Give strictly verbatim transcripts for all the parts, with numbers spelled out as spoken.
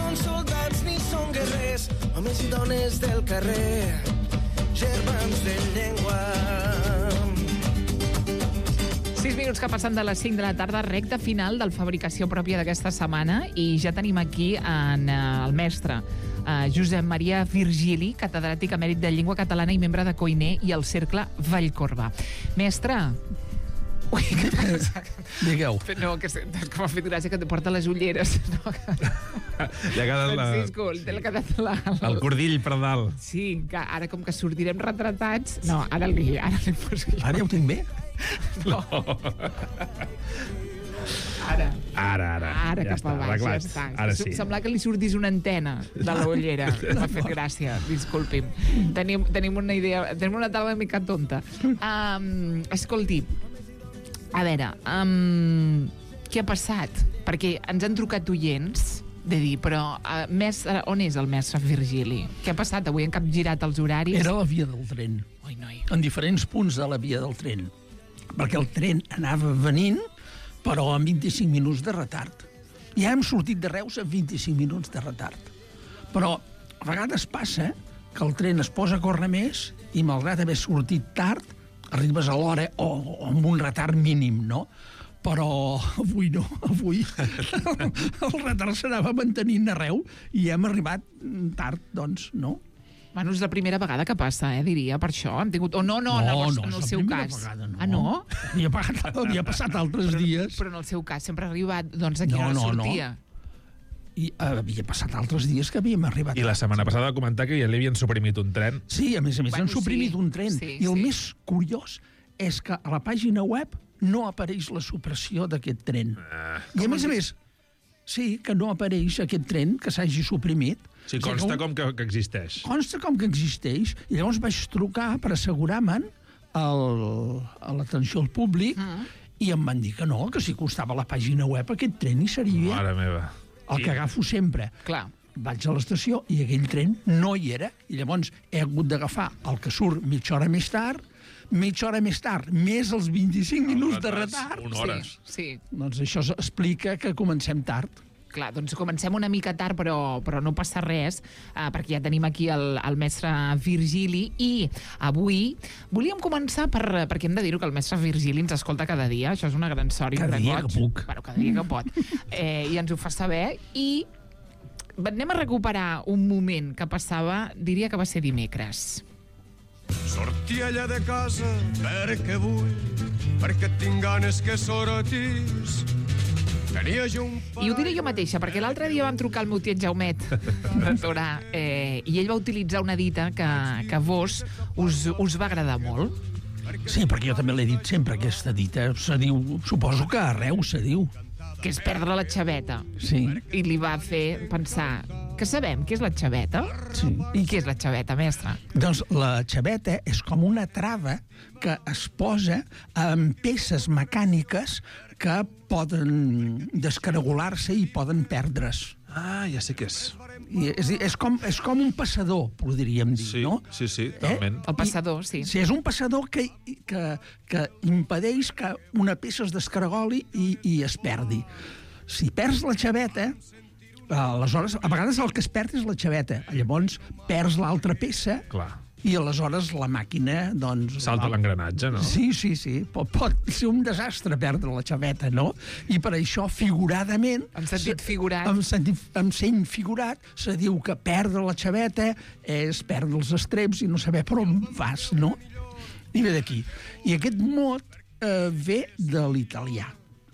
són soldats ni són guerrers, homes i dones del carrer, germans de llengua. sis minuts que passen de les cinc de la tarda, recta final del Fabricació Pròpia d'aquesta setmana, i ja tenim aquí en el mestre uh, Josep Maria Virgili, catedràtic emèrit de Llengua Catalana i membre de Koiné i el Cercle Vallcorba. Mestre... Ui, què passa? Digueu. No, que, que m'ha fet gràcia que te porta les ulleres. No, que... Ja ha quedat la... Francisco, sí. Té quedat la, la... el cordill per dalt. Sí, que ara com que sortirem retratats... No, ara li, ara li poso jo. Ara ja ho tinc bé? No. Ara. Ara, ara. Ara ja cap està, a baix, arreglat. ja està. Ara sí. Sembla que li sortís una antena de la ullera. M'ha fet gràcia, disculpi'm. Tenim, tenim una idea, tenim una taula una mica tonta. Um, escolti, a veure, um, què ha passat? Perquè ens han trucat oients de dir, però uh, mestre, on és el mestre Virgili? Què ha passat? Avui han capgirat els horaris? Era la via del tren. Ui, noi. En diferents punts de la via del tren. Perquè el tren anava venint, però amb vint-i-cinc minuts de retard. Ja hem sortit de Reus amb vint-i-cinc minuts de retard. Però a vegades passa que el tren es posa a córrer més i, malgrat haver sortit tard, arribes a l'hora o, o amb un retard mínim, no? Però avui no, avui el retard s'anava mantenint arreu i hem arribat tard, doncs, no? Bueno, és la primera vegada que passa, eh, diria, per això. Han tingut... O no, no, No, en el, no, en el és la seu primera cas. vegada, no. Ah, no? Havia, pagat, havia passat altres però, dies. Però en el seu cas sempre ha arribat, doncs, a quina No, hora no, no. sortia? I uh, havia passat altres dies que havíem arribat. I la setmana passada va comentar que ja li havien suprimit un tren. Sí, a més a més, Bueno, han suprimit sí, un tren. sí, I el sí. més curiós és que a la pàgina web no apareix la supressió d'aquest tren. Ah. I a més a més, sí, que no apareix aquest tren que s'hagi suprimit. Sí, O sigui, consta que un- com que, que existeix. Consta com que existeix, i llavors vaig trucar per assegurar-me'n al- a l'atenció al públic, Mm. i em van dir que no, que si costava a la pàgina web aquest tren hi seria. Mare meva. El que agafo sempre. Clar. Vaig a l'estació i aquell tren no hi era, i llavors he hagut d'agafar el que surt mitja hora més tard, mitja hora més tard, més els vint-i-cinc minuts de retards, retard. una hora. Sí, sí. Doncs això explica que comencem tard. Clar, doncs comencem una mica tard, però, però no passa res, eh, perquè ja tenim aquí el, el mestre Virgili, i avui volíem començar per, perquè hem de dir-ho que el mestre Virgili ens escolta cada dia, això és una gran sort i un Cada gran dia goig. que puc. Bueno, cada dia que pot. Eh, I ens ho fa saber, i anem a recuperar un moment que passava, diria que va ser dimecres. Sortia allà de casa perquè vull, perquè tinc ganes que sortis. Tenia jo un... I ho diré jo mateixa, perquè l'altre dia vam trucar al meu tiet Jaumet de Torà, eh, i ell va utilitzar una dita que, que a vos us, us va agradar molt. Sí, perquè jo també l'he dit sempre, aquesta dita. Se diu, suposo que arreu se diu. Que és perdre la xaveta. Sí, I li va fer pensar que sabem què és la xaveta? sí. I què és la xaveta, mestre? Doncs la xaveta és com una trava que es posa en peces mecàniques que poden descaragolar-se i poden perdre's. Ah, ja sé què és. I és, és, com, és com un passador, podríem dir, Sí, no? sí, sí, totalment. El passador, sí. Sí, és un passador que, que, que impedeix que una peça es descaragoli i, i es perdi. Si perds la xaveta, aleshores, a vegades el que es perd és la xaveta. Llavors, perds l'altra peça Clar. i aleshores la màquina, doncs... Salta l'engranatge, no? Sí, sí, sí. Pot, pot ser un desastre perdre la xaveta, no? I per això, figuradament... En sentit figurat. En, sentit, en seny figurat, se diu que perdre la xaveta és perdre els estreps i no saber per on vas, no? I ve d'aquí. I aquest mot eh, ve de l'italià.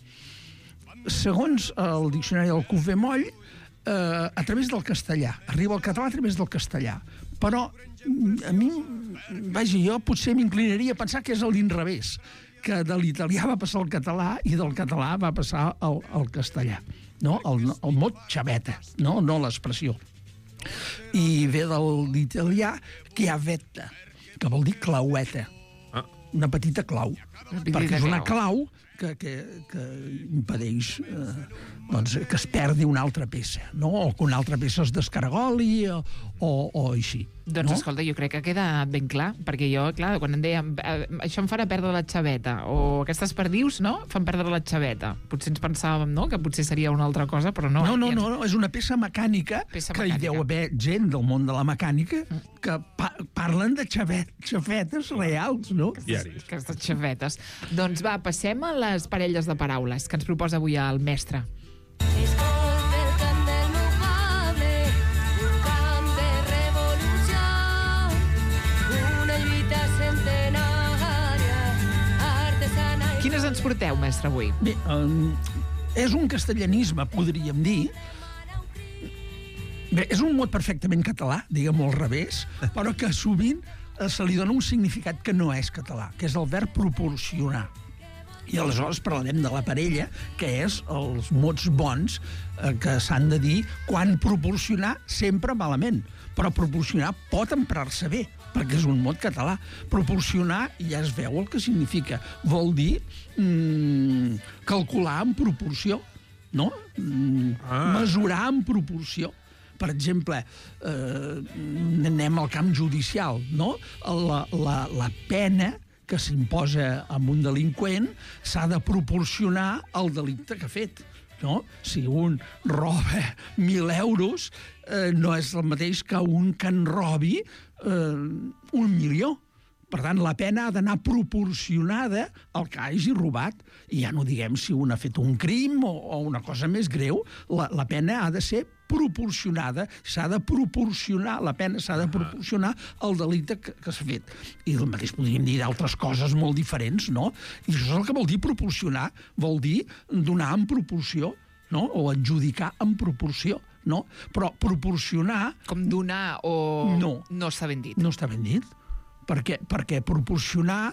Segons el diccionari del Cufemoll, eh, a través del castellà. Arriba al català a través del castellà. Però a mi, vaja, jo potser m'inclinaria a pensar que és a l'inrevés, que de l'italià va passar al català i del català va passar al, al castellà. No? El, el mot xaveta, no, no l'expressió. I ve de l'italià chiavetta, que vol dir claueta. Ah. Una petita clau. petita Perquè és una clau. clau que, que, que impedeix eh, doncs, que es perdi una altra peça, no? O que una altra peça es descaragoli o, o, o així. Doncs no? escolta, jo crec que queda ben clar, perquè jo, clar, quan em deien eh, això em farà perdre la xaveta, o aquestes perdius, no?, fan perdre la xaveta. Potser ens pensàvem, no?, que potser seria una altra cosa, però no. No, no, ens... no, no, és una peça mecànica peça que mecànica. hi deu haver gent del món de la mecànica que pa parlen de xavet, xafetes reals, no? Diaris. Aquestes xafetes. Doncs va, passem a les parelles de paraules que ens proposa avui el mestre. Escolta el cant del meu poble, un cant de revolució, una lluita centenària, artesana... i... Quines ens porteu, mestre, avui? Bé, um, és un castellanisme, podríem dir. Bé, és un mot perfectament català, diguem-ho al revés, però que sovint eh, se li dona un significat que no és català, que és el verb proporcionar. I aleshores parlarem de la parella, que és els mots bons eh, que s'han de dir quan proporcionar sempre malament. Però proporcionar pot emprar-se bé, perquè és un mot català. Proporcionar ja es veu el que significa. Vol dir mm, calcular en proporció, no? Mm, Ah. Mesurar en proporció. Per exemple, eh, anem al camp judicial, no? La, la, la pena que s'imposa a un delinqüent s'ha de proporcionar al delicte que ha fet. No? Si un roba mil euros, eh, no és el mateix que un que en robi eh, un milió. Per tant, la pena ha d'anar proporcionada al que hagi robat. I ja no diguem si un ha fet un crim o, o una cosa més greu, la, la pena ha de ser proporcionada, s'ha de proporcionar, la pena s'ha de proporcionar al delicte que, que s'ha fet. I el mateix podríem dir d'altres coses molt diferents, no? I això és el que vol dir proporcionar, vol dir donar en proporció, no? O adjudicar en proporció, no? Però proporcionar Com donar o... No. No està ben dit. no està ben dit. Perquè, perquè proporcionar...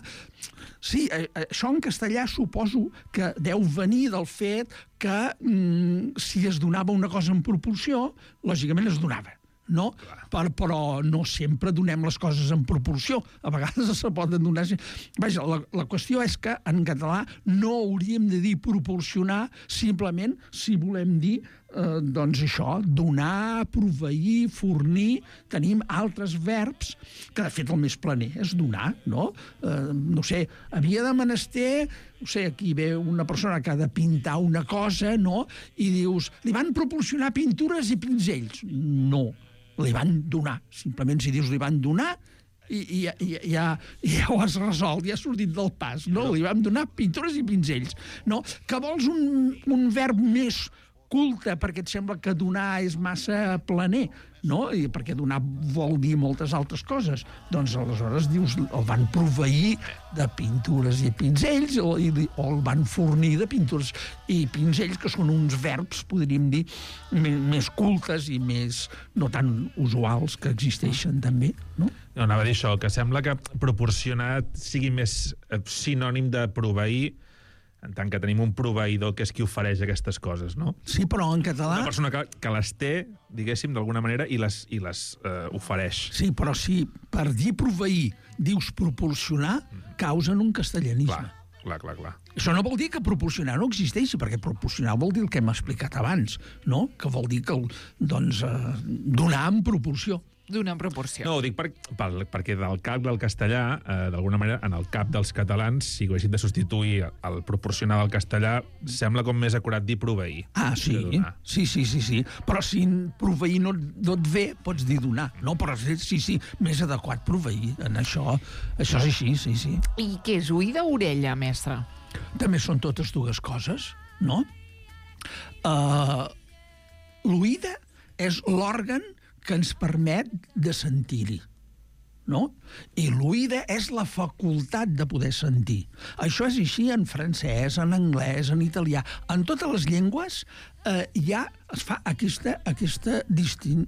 Sí, eh, això en castellà suposo que deu venir del fet que mm, si es donava una cosa en proporció, lògicament es donava, no? Per, però no sempre donem les coses en proporció. A vegades se poden donar... Vaja, la, la qüestió és que en català no hauríem de dir proporcionar, simplement si volem dir eh, doncs això, donar, proveir, fornir. Tenim altres verbs que, de fet, el més planer és donar, no? Eh, no sé, havia de menester... No sé, aquí ve una persona que ha de pintar una cosa, no? I dius, li van proporcionar pintures i pinzells. No, li van donar. Simplement si dius li van donar, i, i, i, ja, ja ho has resolt, ja has sortit del pas, no? Li van donar pintures i pinzells, no? Que vols un, un verb més culte perquè et sembla que donar és massa planer, no? I perquè donar vol dir moltes altres coses. Doncs aleshores dius, el van proveir de pintures i pinzells o, i, o el van fornir de pintures i pinzells, que són uns verbs, podríem dir, més, més cultes i més no tan usuals que existeixen també, no? No, anava a dir això, que sembla que proporcionar sigui més eh, sinònim de proveir, en tant que tenim un proveïdor que és qui ofereix aquestes coses, no? Sí, però en català... Una persona que, que les té, diguéssim, d'alguna manera, i les, i les eh, ofereix. Sí, però si per dir proveir dius proporcionar, causen un castellanisme. Clar, clar, clar, clar. Això no vol dir que proporcionar no existeixi, perquè proporcionar vol dir el que hem explicat abans, no? Que vol dir que, doncs, eh, donar en proporció. Donar en proporció. No, ho dic per, per, perquè del cap del castellà, eh, d'alguna manera, en el cap dels catalans, si ho haguessin de substituir el proporcionar del castellà, sembla com més acurat dir proveir. Ah, sí, sí, sí, sí, sí. Però si proveir no, no et ve, pots dir donar. No, però sí, sí, més adequat proveir. En això, això és així, sí, sí. I què és, oïda o orella, mestre? També són totes dues coses, no? Uh, l'oïda és l'òrgan que ens permet de sentir-hi, no? I l'oïda és la facultat de poder sentir. Això és així en francès, en anglès, en italià. En totes les llengües eh, ja es fa aquesta, aquesta distin...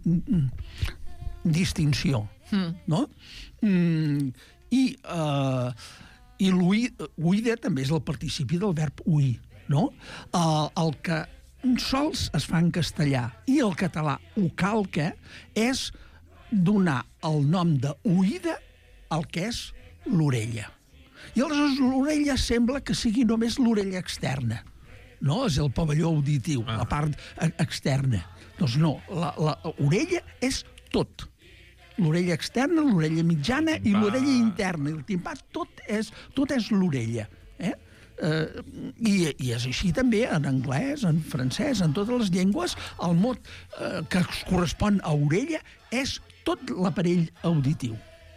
distinció, mm. no? Mm, I, eh, i l'oïda també és el participi del verb oir, no? Eh, el que sols es fa en castellà i el català ho calca és donar el nom d'oïda al que és l'orella. I aleshores l'orella sembla que sigui només l'orella externa. No? És el pavelló auditiu, ah. la part externa. Doncs no, l'orella és tot. L'orella externa, l'orella mitjana i l'orella interna. I el timpà, tot és, tot és l'orella. Eh? Uh, i, I és així també en anglès, en francès, en totes les llengües. El mot uh, que correspon a orella és tot l'aparell auditiu.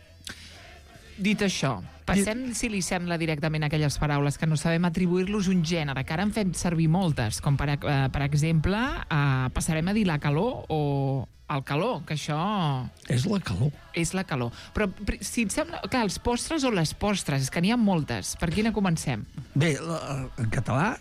Dit això, passem, si li sembla, directament a aquelles paraules que no sabem atribuir-los un gènere, que ara en fem servir moltes, com per, uh, per exemple, uh, passarem a dir la calor o el calor, que això... És la calor. És la calor. Però, si et sembla... Clar, els postres o les postres, és que n'hi ha moltes. Per quina comencem? Bé, en català,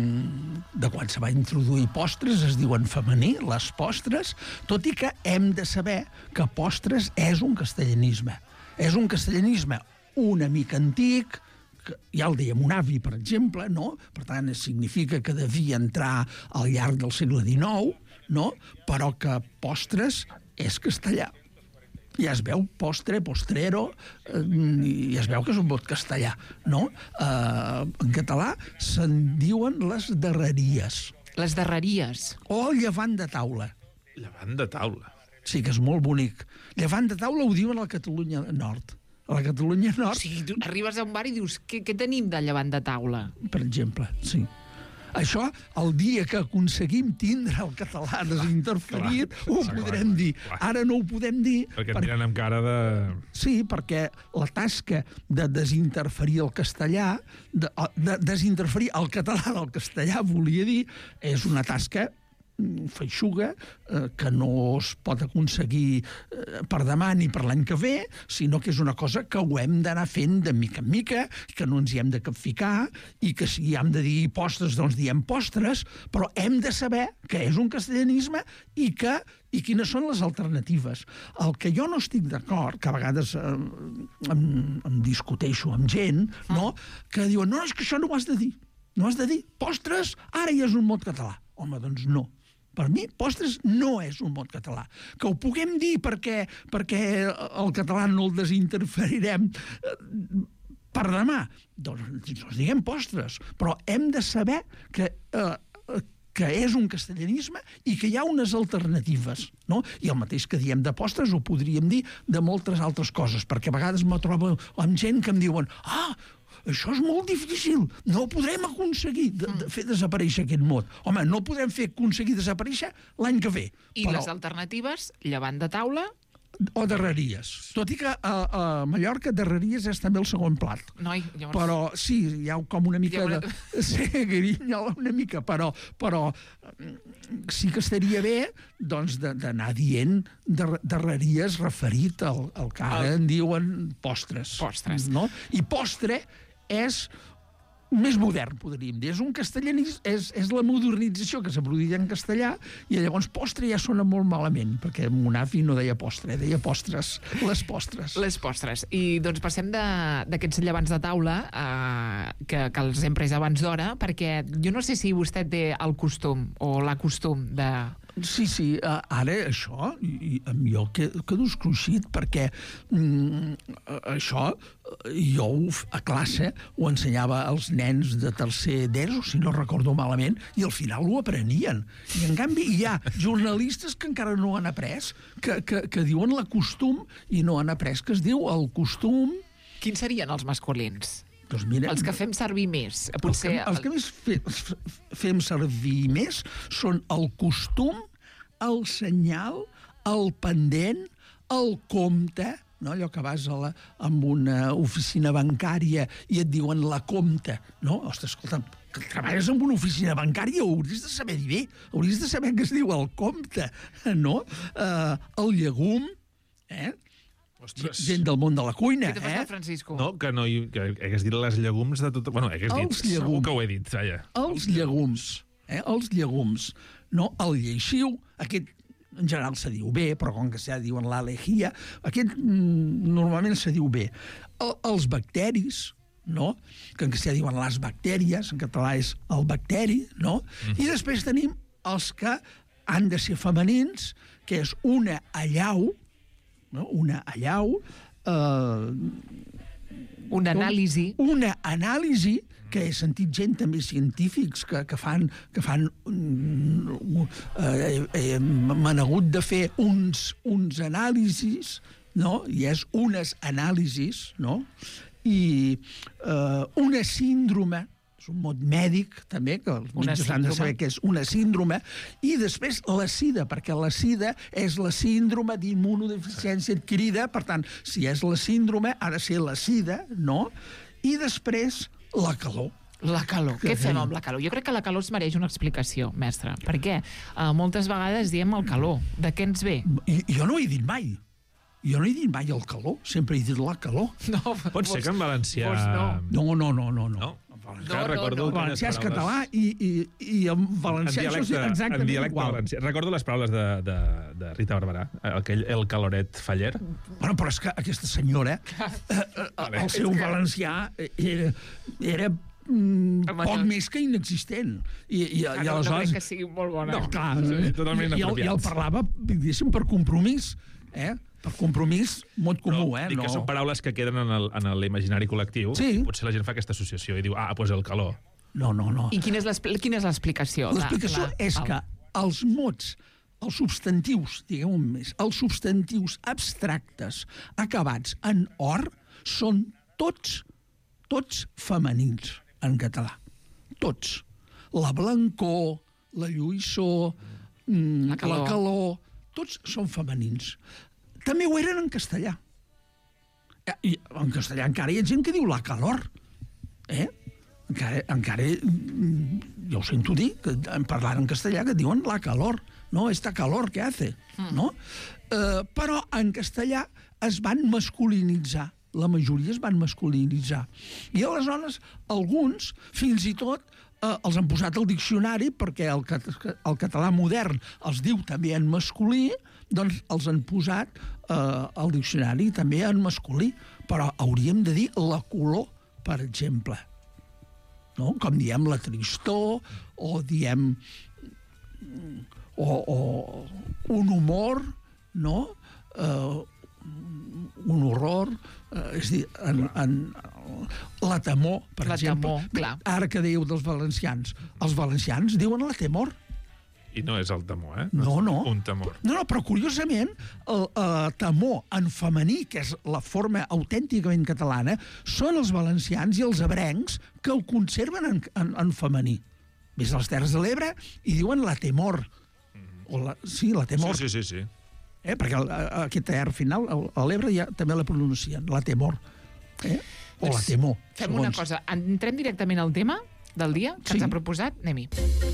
de quan se va introduir postres, es diuen femení, les postres, tot i que hem de saber que postres és un castellanisme. És un castellanisme una mica antic, que ja el dèiem un avi, per exemple, no? Per tant, significa que devia entrar al llarg del segle dinou, no? Però que postres és castellà. Ja es veu postre, postrero, eh, i es veu que és un mot castellà, no? Eh, en català se'n diuen les darreries. Les darreries. O el llevant de taula. Llevant de taula. Sí, que és molt bonic. Llevant de taula ho diuen a la Catalunya Nord. A la Catalunya Nord... O sigui, tu arribes a un bar i dius, què, què tenim de llevant de taula? Per exemple, sí. Això, el dia que aconseguim tindre el català desinterferit, clar, ho clar, podrem clar, dir. Clar. Ara no ho podem dir... Perquè et miren amb cara de... Sí, perquè la tasca de desinterferir el castellà, de, de desinterferir el català del castellà, volia dir, és una tasca feixuga, eh, que no es pot aconseguir eh, per demà ni per l'any que ve, sinó que és una cosa que ho hem d'anar fent de mica en mica, que no ens hi hem de capficar, i que si hem de dir postres, doncs diem postres, però hem de saber que és un castellanisme i que i quines són les alternatives. El que jo no estic d'acord, que a vegades eh, em, em discuteixo amb gent, no? Que diuen, no, és que això no ho has de dir. No has de dir postres, ara ja és un mot català. Home, doncs no. Per mi, postres no és un mot català. Que ho puguem dir perquè, perquè el català no el desinterferirem per demà. Doncs, doncs diguem postres. Però hem de saber que, eh, que és un castellanisme i que hi ha unes alternatives. No? I el mateix que diem de postres ho podríem dir de moltes altres coses, perquè a vegades me trobo amb gent que em diuen ah, això és molt difícil, no podrem aconseguir de, de fer desaparèixer aquest mot. Home, no podem fer aconseguir desaparèixer l'any que ve. I però... les alternatives, llevant de taula... O darreries. Tot i que a, a Mallorca darreries és també el segon plat. Noi, llavors... Però sí, hi ha com una mica una... de... Sí, grinyola una mica, però, però sí que estaria bé doncs d'anar dient darreries referit al, al que ara en diuen postres. Postres. No? I postre és més modern, podríem dir. És un castellanisme, és, és la modernització que s'ha produït en castellà, i llavors postre ja sona molt malament, perquè mon avi no deia postre, deia postres, les postres. Les postres. I doncs passem d'aquests llevants de taula, eh, que, que els hem pres abans d'hora, perquè jo no sé si vostè té el costum, o la costum de... Sí, sí, ara això, i, i jo quedo escruixit, perquè mm, això jo a classe ho ensenyava als nens de tercer d'ESO, si no recordo malament, i al final ho aprenien. I en canvi hi ha jornalistes que encara no han après, que, que, que diuen la costum i no han après, que es diu el costum... Quins serien els masculins? Doncs mira, els que fem servir més. Potser... Els que, els que més fe, fem servir més són el costum, el senyal, el pendent, el compte, no? Allò que vas a la, amb una oficina bancària i et diuen la compte, no? Ostres, escolta, que treballes en una oficina bancària, ho hauries de saber dir bé, hauries de saber que es diu el compte, no? Uh, el llegum, eh? Ostres. Gent del món de la cuina, què t'ha eh? passat, Francisco? No, que no hi, que hagués dit les llegums de tot... Bueno, hagués dit, els llegums. segur que ho he dit, Zaya. Els llegums, eh? Els llegums. No, el lleixiu, aquest en general se diu bé, però com que se diuen l'alejia, aquest mm, normalment se diu bé. El, els bacteris, no? Que en castellà diuen les bactèries, en català és el bacteri, no? Mm. I després tenim els que han de ser femenins, que és una allau, no? Una allau, eh, Una anàlisi. Una anàlisi que he sentit gent també científics que, que fan... Que fan mm, eh, eh, m'han hagut de fer uns, uns anàlisis, no? I és unes anàlisis, no? I eh, una síndrome, és un mot mèdic, també, que els metges han de saber que és una síndrome, i després la SIDA, perquè la SIDA és la síndrome d'immunodeficiència adquirida, per tant, si és la síndrome, ha de ser la SIDA, no? I després, la calor. La calor. Què fem amb la calor? Jo crec que la calor es mereix una explicació, mestre. Per què? Uh, moltes vegades diem el calor. De què ens ve? I, jo no ho he dit mai. Jo no he dit mai el calor, sempre he dit la calor. No, Pot ser que en valencià... no. No, no, no, no. no. No? No, recordo no, no. El valencià és català i, i, i en valencià això és exactament en dialecte igual. Valencià. Recordo les paraules de, de, de Rita Barberà, aquell el caloret faller. Bueno, però és que aquesta senyora, eh, el seu valencià era, era mm, poc més que inexistent. I, i, Ah, i no, aleshores... no crec que sigui molt bona. No, clar, Sí, totalment i, i, el, i el inapropiats. parlava, diguéssim, per compromís, eh? Per compromís, mot comú, eh? Dic No. que són paraules que queden en el- en l'imaginari col·lectiu. Sí. I potser la gent fa aquesta associació i diu, ah, doncs el calor. No, no, no. I quina és l'expl- quina és l'explicació? L'explicació La- la- és el- que els mots, els substantius, diguem-ho més, els substantius abstractes acabats en or són tots, tots femenins en català. Tots. La blancor, la lluïssor, mm, La calor. la calor, tots són femenins. També ho eren en castellà. Eh, I en castellà encara hi ha gent que diu la calor. Eh? Encara, encara mm, jo ho sento dir, que en parlar en castellà, que diuen la calor, no? Esta calor que hace, no? Eh, però en castellà es van masculinitzar, la majoria es van masculinitzar. I aleshores alguns, fins i tot, eh, els han posat al diccionari, perquè el, cat el català modern els diu també en masculí, doncs els han posat eh, al diccionari també en masculí, però hauríem de dir la color, per exemple. No? Com diem la tristor, o diem o, o un humor, no? Eh, un horror, eh, és a dir, en, en, la temor, per La exemple. temor, clar. Ara que dèieu dels valencians, els valencians diuen la temor. I no és el temor, eh? No, és no. Un temor. No, no, però curiosament, el, el temor en femení, que és la forma autènticament catalana, són els valencians i els ebrencs que ho conserven en, en, en femení. Ves a les Terres de l'Ebre i diuen la temor. O la, sí, la temor. Sí, sí, sí, sí. Eh? Perquè el, aquest R final, a l'Ebre ja també la pronuncien, la temor. Eh? O la temor. Fem segons. una cosa, entrem directament al tema del dia que Sí. ens ha proposat. Anem-hi.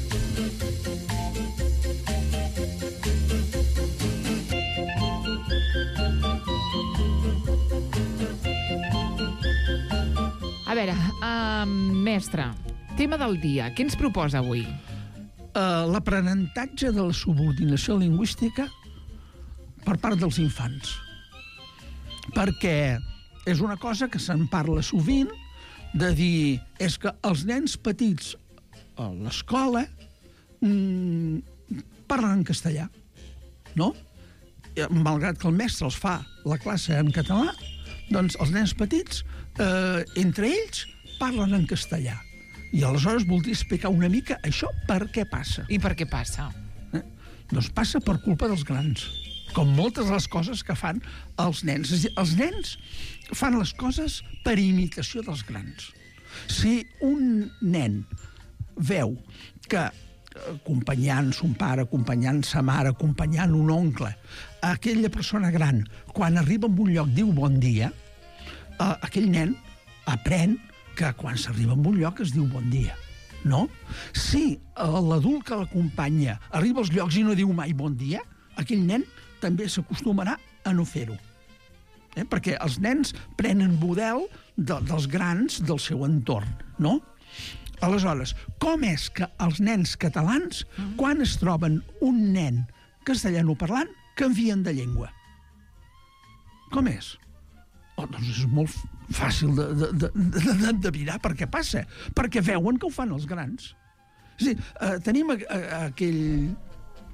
A veure, uh, mestre, tema del dia. Què ens proposa avui? Uh, l'aprenentatge de la subordinació lingüística per part dels infants. Perquè és una cosa que se'n parla sovint, de dir, és que els nens petits a l'escola mm, parlen en castellà, no? Malgrat que el mestre els fa la classe en català, doncs els nens petits, eh, entre ells, parlen en castellà. I aleshores voldria explicar una mica això per què passa. I per què passa? Eh? Doncs passa per culpa dels grans, com moltes de les coses que fan els nens. És a dir, els nens fan les coses per imitació dels grans. Si un nen veu que acompanyant son pare, acompanyant sa mare, acompanyant un oncle, aquella persona gran, quan arriba a un lloc diu bon dia, eh, aquell nen aprèn que quan s'arriba a un lloc es diu bon dia, no? Si eh, l'adult que l'acompanya arriba als llocs i no diu mai bon dia, aquell nen també s'acostumarà a no fer-ho. Eh? Perquè els nens prenen model de, dels grans del seu entorn, no? Aleshores, com és que els nens catalans, quan es troben un nen castellanoparlant, canvien de llengua? Com és? Oh, doncs és molt fàcil de, de, de, de, d'endevinar per què passa. Perquè veuen que ho fan els grans. És a dir, eh, tenim a, a, aquell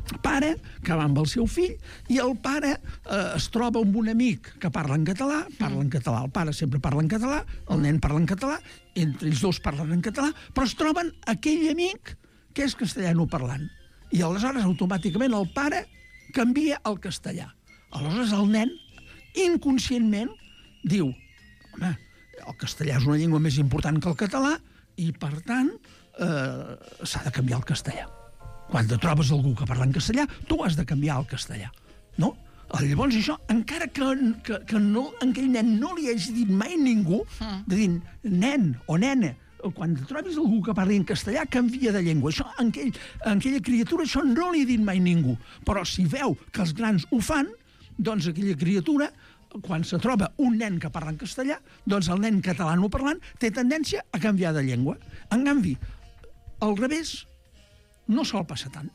pare que va amb el seu fill i el pare eh, es troba amb un amic que parla en català, parla en català, el pare sempre parla en català, el nen parla en català, entre ells dos parlen en català, però es troben aquell amic que és castellano parlant. I aleshores automàticament el pare canvia al castellà. Aleshores el nen inconscientment diu, home, el castellà és una llengua més important que el català i per tant eh, s'ha de canviar al castellà. Quan te trobes algú que parla en castellà, tu has de canviar al castellà, no? Llavors això, encara que, que, que no, aquell nen no li hagi dit mai ningú, de dir, nen o nena, quan te trobis algú que parli en castellà, canvia de llengua. Això, en, aquell, en aquella criatura, això no li ha dit mai ningú. Però si veu que els grans ho fan, doncs aquella criatura, quan se troba un nen que parla en castellà, doncs el nen catalanoparlant té tendència a canviar de llengua. En canvi, al revés, no sol passar tant.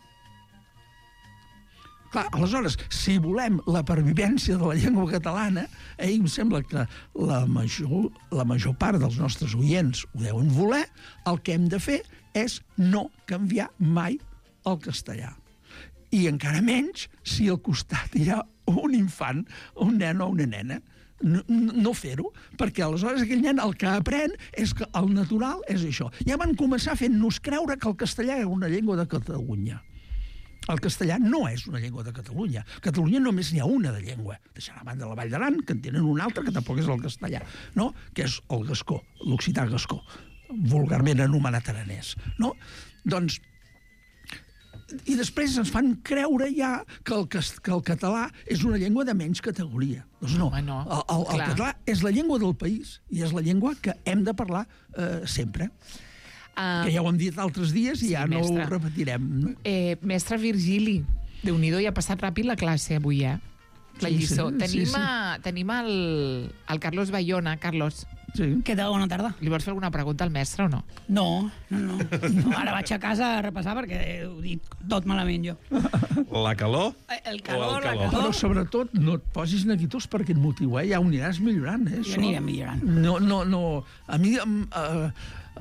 Clar, aleshores, si volem la pervivència de la llengua catalana, eh, em sembla que la major, la major part dels nostres oients ho deuen voler, el que hem de fer és no canviar mai el castellà. I encara menys si al costat hi ha un infant, un nen o una nena. No, no fer-ho, perquè aleshores aquell nen el que aprèn és que el natural és això. Ja van començar fent-nos creure que el castellà era una llengua de Catalunya. El castellà no és una llengua de Catalunya. A Catalunya només n'hi ha una de llengua. Deixant a banda la Vall d'Aran, que en tenen una altra que tampoc és el castellà, no? Que és el gascó, l'occità gascó, vulgarment anomenat aranès. No? Doncs i després ens fan creure ja que el, que el català és una llengua de menys categoria. Doncs no, Home, no. El, el, el català és la llengua del país i és la llengua que hem de parlar eh, sempre. Uh, que ja ho hem dit altres dies i sí, ja no mestre. ho repetirem. No? Eh, mestre Virgili, Déu-n'hi-do, ja ha passat ràpid la classe avui, eh? La Sí, lliçó. sí, tenim sí, sí. A, tenim el, el Carlos Bayona. Carlos, Sí. Què tal? Bona tarda. li vols fer alguna pregunta al mestre o no? No, no, no. no ara vaig a casa a repassar perquè ho dic tot malament jo. La calor? El O calor, el la calor? Però calor... sobretot no et posis neguitós per aquest motiu, eh? Ja ho aniràs millorant, eh? Ja això. anirem millorant. No, no, no. A mi em, eh,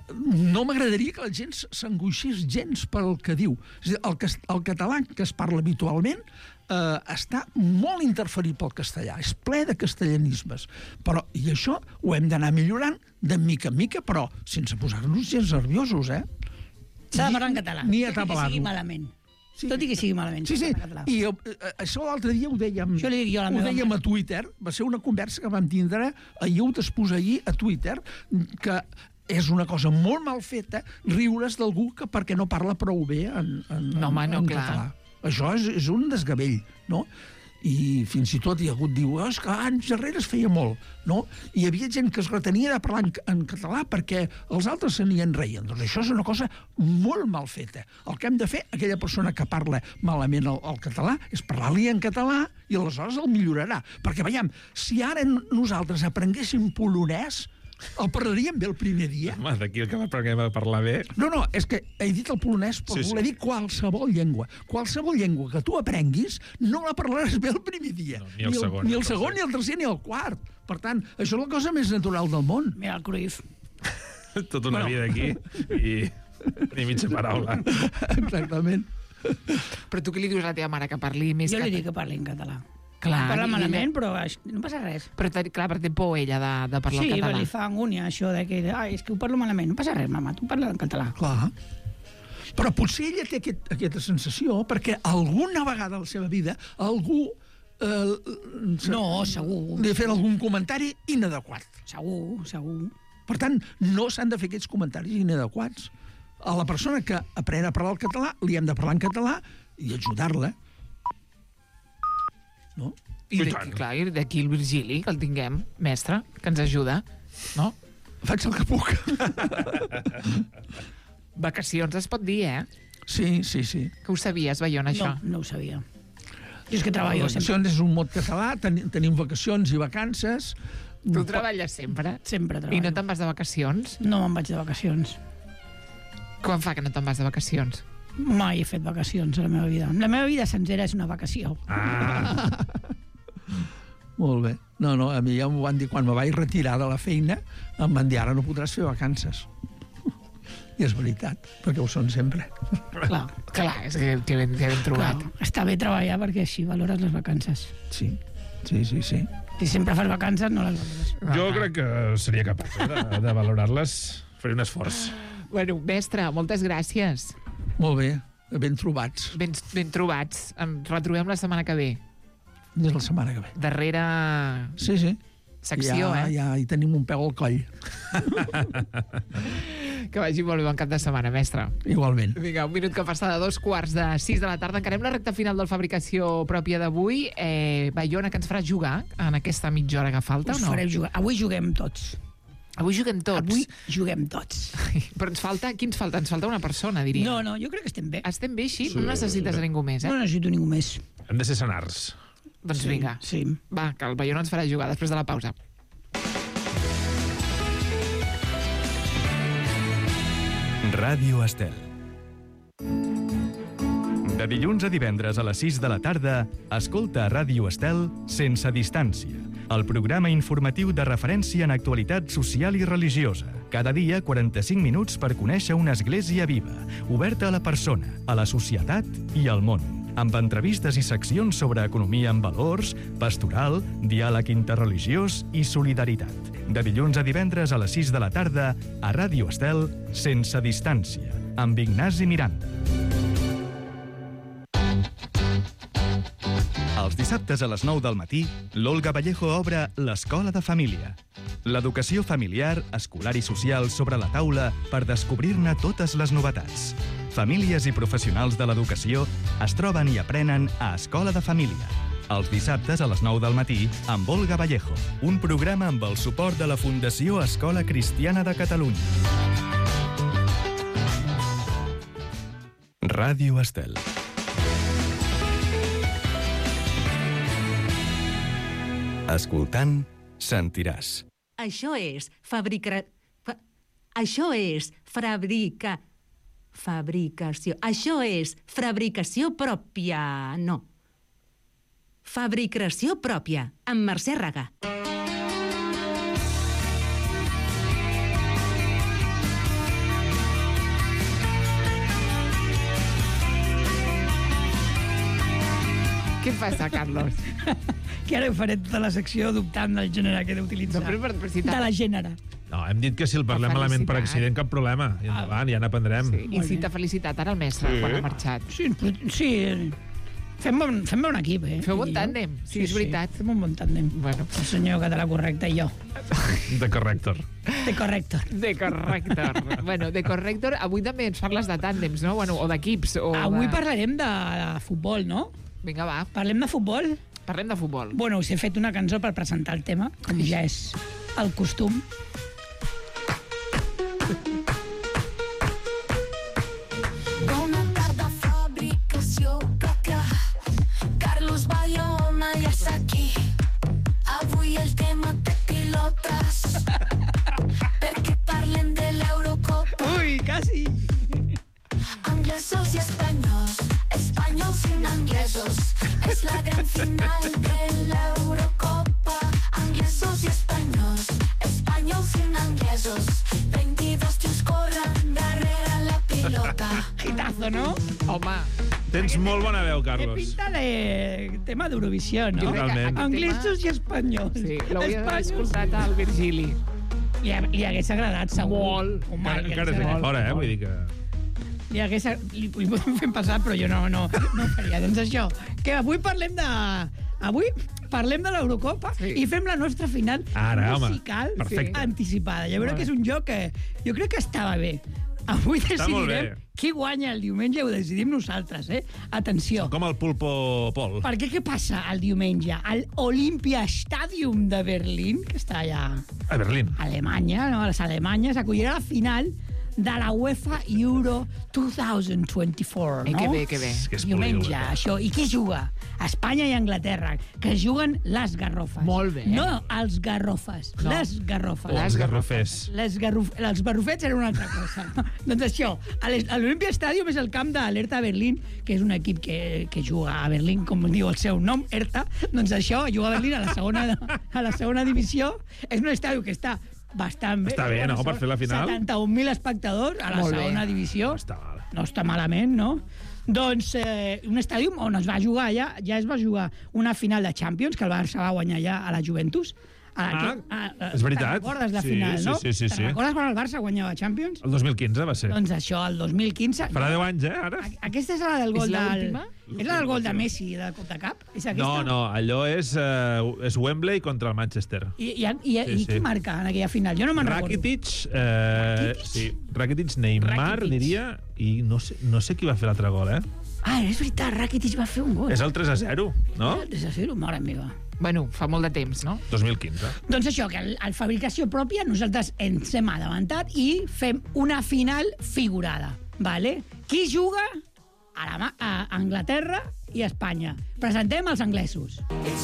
no m'agradaria que la gent s'angoixés gens pel que diu. És a dir, el, cas- el català que es parla habitualment eh, està molt interferit pel castellà. És ple de castellanismes. Però, i això ho hem d'anar millorant de mica en mica, però sense posar-nos gens nerviosos, eh? S'ha de parlar en català. Ni tot i que atabalar-lo. sigui malament. Sí. Tot i que sigui malament. Sí, sí, s'ha de parlar en català. i eh, això l'altre dia ho dèiem, Això li dic jo a la ho meva dèiem mare. a Twitter, va ser una conversa que vam tindre ahir ho t'exposa ahir a Twitter, que és una cosa molt mal feta riure's d'algú que perquè no parla prou bé en, en, No, home, no, en clar. català. Això és, és un desgavell, no? I fins i tot hi ha hagut diu, oh, és que anys darrere es feia molt, no? I hi havia gent que es retenia de parlar en, en català perquè els altres se n'hi enreien. Doncs això és una cosa molt mal feta. El que hem de fer, aquella persona que parla malament el, el català, és parlar-li en català i aleshores el millorarà. Perquè, veiem, si ara nosaltres aprenguéssim polonès, el parlaríem bé el primer dia. Home, d'aquí el que aprenguem a parlar bé... No, no, és que he dit el polonès per Sí, sí. voler dir qualsevol llengua. Qualsevol llengua que tu aprenguis no la parlaràs bé el primer dia. No, ni el segon, ni ni el el segon, tercer. ni el tercer, ni el quart. Per tant, això és la cosa més natural del món. Mira el Cruyff. Tota una Bueno. vida aquí i ni mitja paraula. Exactament. Però tu què li dius a la teva mare que parli més Jo li català? dic que parli en català. Clar, Parla i- malament, però això- no passa res. Però, te- clar, perquè té por ella de, de parlar Sí, el però català. li fa angúnia això de que ai, és que ho parlo malament. No passa res, mama, tu parla en català. Clar. Però potser ella té aquest, aquesta sensació perquè alguna vegada a la seva vida algú eh, se- No, segur. li ha fet algun comentari inadequat. Segur, segur. Per tant, no s'han de fer aquests comentaris inadequats. A la persona que aprèn a parlar el català li hem de parlar en català i ajudar-la. No? I I d'aquí, tant. clar, i d'aquí el Virgili, que el tinguem, mestre, que ens ajuda, no? Faig el que puc. Vacacions es pot dir, eh? Sí, sí, sí. Que ho sabies, Bayona, això? No, no ho sabia. Jo és que treballo sempre. Vacacions és un mot català, ten, tenim vacacions i vacances. Tu treballes sempre. Sempre I treballo. no te'n vas de vacacions? No me'n vaig de vacacions. Quan fa que no te'n vas de vacacions? Mai he fet vacacions a la meva vida. La meva vida sencera és una vacació. Ah, Molt bé. No, no, a mi ja m'ho van dir quan me vaig retirar de la feina, em van dir, ara no podràs fer vacances. I és veritat, perquè ho són sempre. Clar, Clar, és que, que, ben, que ben clar. trobat. Està bé treballar perquè així valores les vacances. Sí, sí, sí, sí. Si sempre fas vacances, no les valores. Jo crec que seria capaç eh, de, de valorar-les. Faré un esforç. Bueno, mestre, moltes gràcies. Molt bé, ben trobats. Ben, ben trobats. Ens retrobem la setmana que ve. És la setmana que ve. Darrere Sí, sí. secció, ja, eh? Ja hi tenim un peu al coll. Que vagi molt bé, bon cap de setmana, mestre. Igualment. Vinga, un minut que passa de dos quarts de sis de la tarda. Encarem la recta final del Fabricació pròpia d'avui. Eh, Baiona, que ens faràs jugar en aquesta mitja hora que falta, Us o no? fareu jugar. Avui juguem tots. Avui juguem tots. Avui juguem tots. Però ens falta... Qui ens falta? Ens falta una persona, diria. No, no, jo crec que estem bé. Estem bé així? No necessites a ningú més, eh? No necessito ningú més. Hem de ser senars. Doncs vinga. Sí. Va, que el Baiona ens farà jugar després de la pausa. Ràdio Estel. De dilluns a divendres a les sis de la tarda, escolta a Ràdio Estel Sense Distància, el programa informatiu de referència en actualitat social i religiosa. Cada dia, quaranta-cinc minuts per conèixer una església viva, oberta a la persona, a la societat i al món, amb entrevistes i seccions sobre economia en valors, pastoral, diàleg interreligiós i solidaritat. De dilluns a divendres a les sis de la tarda, a Ràdio Estel, Sense Distància, amb Ignasi Miranda. Els dissabtes a les nou del matí, l'Olga Vallejo obre l'Escola de Família. L'educació familiar, escolar i social sobre la taula per descobrir-ne totes les novetats. Famílies i professionals de l'educació es troben i aprenen a Escola de Família. Els dissabtes a les nou del matí, amb Olga Vallejo, un programa amb el suport de la Fundació Escola Cristiana de Catalunya. Ràdio Estel. Escoltant, sentiràs. Això és fabricar... Fa... Això és fabrica... Fabricació. Això és fabricació pròpia. No. Fabricació pròpia, amb Mercè Raga. Què passa, Carlos? Que ara faré tota la secció dubtant del gènere que he d'utilitzar. No, però per- per citar- De la gènere. No, hem dit que si el parlem La malament per felicitat. accident, cap problema. I endavant, ja n'aprendrem. Sí, i si t'ha felicitat ara el mestre Sí. quan ha marxat. Sí, però- sí. Fem bon, fem bon equip, eh? Feu bon ell i jo. tàndem, sí, és veritat. Fem un bon tàndem. Bueno. El senyor català correcte i jo. De corrector. De corrector. De corrector. bueno, de corrector, avui també ens parles de tàndems, no? Bueno, o d'equips. O Avui de... parlarem de, de futbol, no? Vinga, va, Parlem de futbol? parlem de futbol. Bueno, us he fet una cançó per presentar el tema, com ja és el costum. Bona tarda, fabricació pròpia. Carlos Bayona ja és aquí. Avui el tema té pilotes. Perquè parlem de l'Eurocopa. Ui, quasi! Anglesos i espanyols, espanyols i anglesos. És la gran final de l'Eurocopa. Anglesos i espanyols, espanyols i anglesos. veintidós tios corren darrere la pilota. Hitazo, no? Home, Tens molt bona veu, Que Carlos. pinta de tema d'Eurovisió, no? Jo crec que Totalment. aquest Anglesos i espanyols. sí, l'hauria d'haver Espanyols. escoltat al Virgili. Li, ha- li hagués agradat, segur. Molt. Home, Encara li encara hagués és ben agradat. fora, eh? Vull dir que... Li, hagués, li, li podem fer passar, però jo no, no, no ho faria. Doncs això, que avui parlem de... Avui parlem de l'Eurocopa Sí. i fem la nostra final Ara, home. musical Perfecte. anticipada. Jo crec que és un joc que jo crec que estava bé. Avui Està molt decidirem bé. qui guanya el diumenge, ho decidim nosaltres, eh? Atenció. Com el pulpo Pol. Perquè què passa el diumenge? Al Olympia Stadium de Berlín, que està allà A Berlín. a Alemanya, no? A les Alemanyes, acollirà la final de la UEFA Euro dos mil vint-i-quatre, Eh, no? que bé, que bé. És que és Diumenge, poliglota. això. I qui juga? Espanya i Anglaterra, que es juguen les garrofes. Molt bé. No els garrofes, No. les garrofes. Les Els garrofers. Les garrof... Els barrufets eren una altra cosa. doncs això, a l'Es- a l'Olympia Stadium és el camp de l'Hertha Berlín, que és un equip que, que juga a Berlín, com diu el seu nom, Hertha. Doncs això, juga a Berlín a la segona, a la segona divisió. És un estadi que està bastant bé. Està bé, no?, per fer la final. setanta-un mil espectadors a la Molt bé. segona divisió. No està mal. No està malament, no? Doncs eh, un estadi on es va jugar ja, ja es va jugar una final de Champions, que el Barça va guanyar ja a la Juventus. A, Ah, que, a, a, és veritat. Te'n recordes la Sí, final, sí, no? sí, sí, sí. Te'n recordes quan el Barça guanyava Champions? El dos mil quinze va ser. Doncs això, el dos mil quinze... Farà deu anys, eh, ara? A- Aquesta és la del gol És del... l'última? És la del gol de Messi, de Cop de Cap? És aquesta? No, no, allò és, uh, és Wembley contra el Manchester. I, i, i, Sí, i qui sí. marca en aquella final? Jo no me'n recordo. Rakitic, eh, Rakitic? sí, Rakitic, Neymar, Rakitic. diria, i no sé, no sé qui va fer l'altre gol, eh? Ah, és veritat, Rakitic va fer un gol. És el tres a zero, no? tres a zero, mare meva. Bueno, fa molt de temps, no? dos mil quinze. Doncs això, que al, al fabricació pròpia nosaltres ens hem adavantat i fem una final figurada, vale? Qui juga a, la, ma- a Anglaterra i a Espanya? Presentem els anglesos.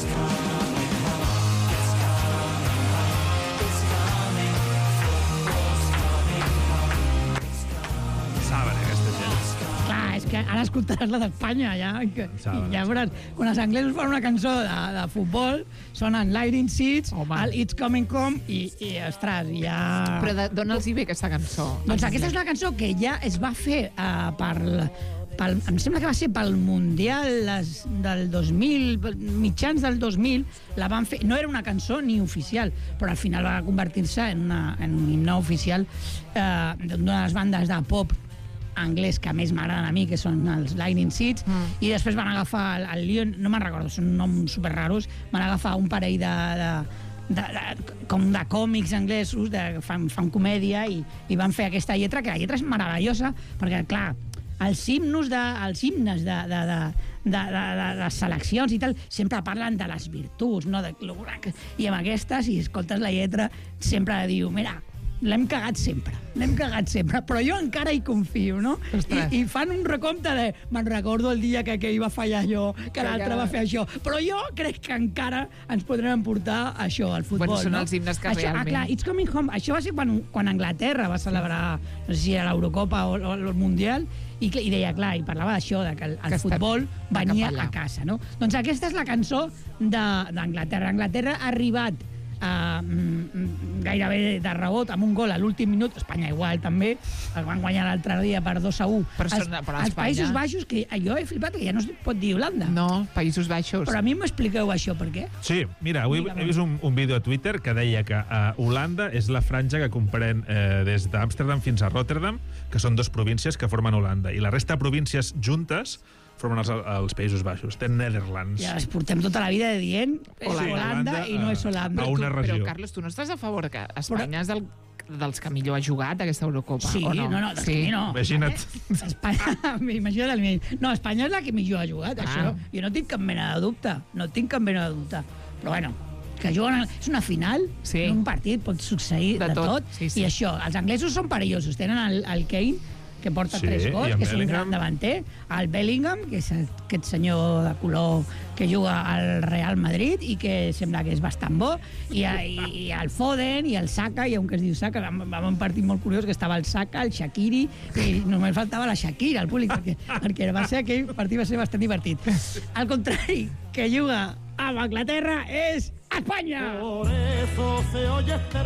Saben, aquesta gent. Clar, és que ara escoltaràs la d'Espanya, ja, que, Saben, i ja veuràs. Quan els anglesos fan una cançó de, de futbol, sonen Lightning Seeds, Home. el It's Coming Home, i, i ostres, ja... Però de- dona'ls bé aquesta cançó. Doncs aquesta és una cançó que ja es va fer uh, per, pel, em sembla que va ser pel Mundial les, del dos mil, mitjans del dos mil, la van fer, no era una cançó ni oficial, però al final va convertir-se en, una, en un himne oficial uh, d'una de les bandes de pop anglès que més m'agraden a mi, que són els Lightning Seeds, mm. i després van agafar el, el Leon, no me'n recordo, són noms superraros, van agafar un parell de, de, de, de, com de còmics anglesos, de, fan, fan comèdia, i, i van fer aquesta lletra, que la lletra és meravellosa, perquè, clar, els himnos de, els himnes de, de, de, de, de, de les seleccions i tal, sempre parlen de les virtuts, no? De, i amb aquestes, si escoltes la lletra, sempre diu, mira, l'hem cagat sempre, l'hem cagat sempre, però jo encara hi confio, no? I, I fan un recompte de, me'n recordo el dia que aquell va fallar jo, que l'altre ja- va fer això, però jo crec que encara ens podrem emportar això, al futbol, Bueno, són no? els himnes que això, realment- Ah, clar, It's Coming Home, això va ser quan, quan Anglaterra va celebrar, no sé si era l'Eurocopa o, o el Mundial, i, cl- i deia, clar, i parlava d'això, de que el, el Que està- futbol va venia cap allà. a casa, no? Doncs aquesta és la cançó de- d'Anglaterra. Anglaterra ha arribat Uh, mm, gairebé de rebot amb un gol a l'últim minut, Espanya igual també, el van guanyar l'altre dia per dos a u. Però els, són- però els Espanya- Països Baixos, que jo he flipat que ja no es pot dir Holanda. No, Països Baixos. Però a mi m'expliqueu això, per què? Sí, mira, avui Digue'm. he vist un, un vídeo a Twitter que deia que uh, Holanda és la franja que comprèn eh, des d'Amsterdam fins a Rotterdam, que són dues províncies que formen Holanda, i la resta de províncies juntes formen els, els Països Baixos. Té Netherlands. Ja es portem tota la vida dient és Holanda. Holanda, i no és Holanda. a una tu, regió. Però, Carlos, tu no estàs a favor que Espanya és del, dels que millor ha jugat aquesta Eurocopa, Sí, o no? no, no, sí. no. Imagina't. Espanya, imagina't el nivell. No, Espanya és la que millor ha jugat, Ah. això. Jo no tinc cap mena de dubte. No tinc cap mena de dubte. Però bueno, que juguen... a- És una final, Sí. en un partit pot succeir De de, tot, tot. sí, sí. I això, els anglesos són perillosos. Tenen el, el Kane, que porta Sí, tres i gols, en que és un Bellingham. gran davanter, el Bellingham, que és aquest senyor de color que juga al Real Madrid i que sembla que és bastant bo, i, i, i el Foden, i el Saka, i un que es diu Saka, vam, vam un partit molt curiós que estava el Saka, el Shaqiri, i només faltava la Shakira al públic, perquè, perquè va ser aquell partit va ser bastant divertit. Al contrari, que juga amb Anglaterra és Espanya! Por eso se oye este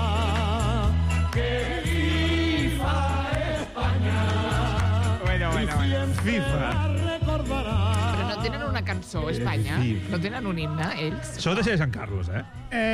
refrán que viva España. Bueno, bueno, bueno. FIFA. Recordará. Però no tenen una cançó, Espanya? Sí. No tenen un himne, ells? Això ho decideix en Carlos, eh?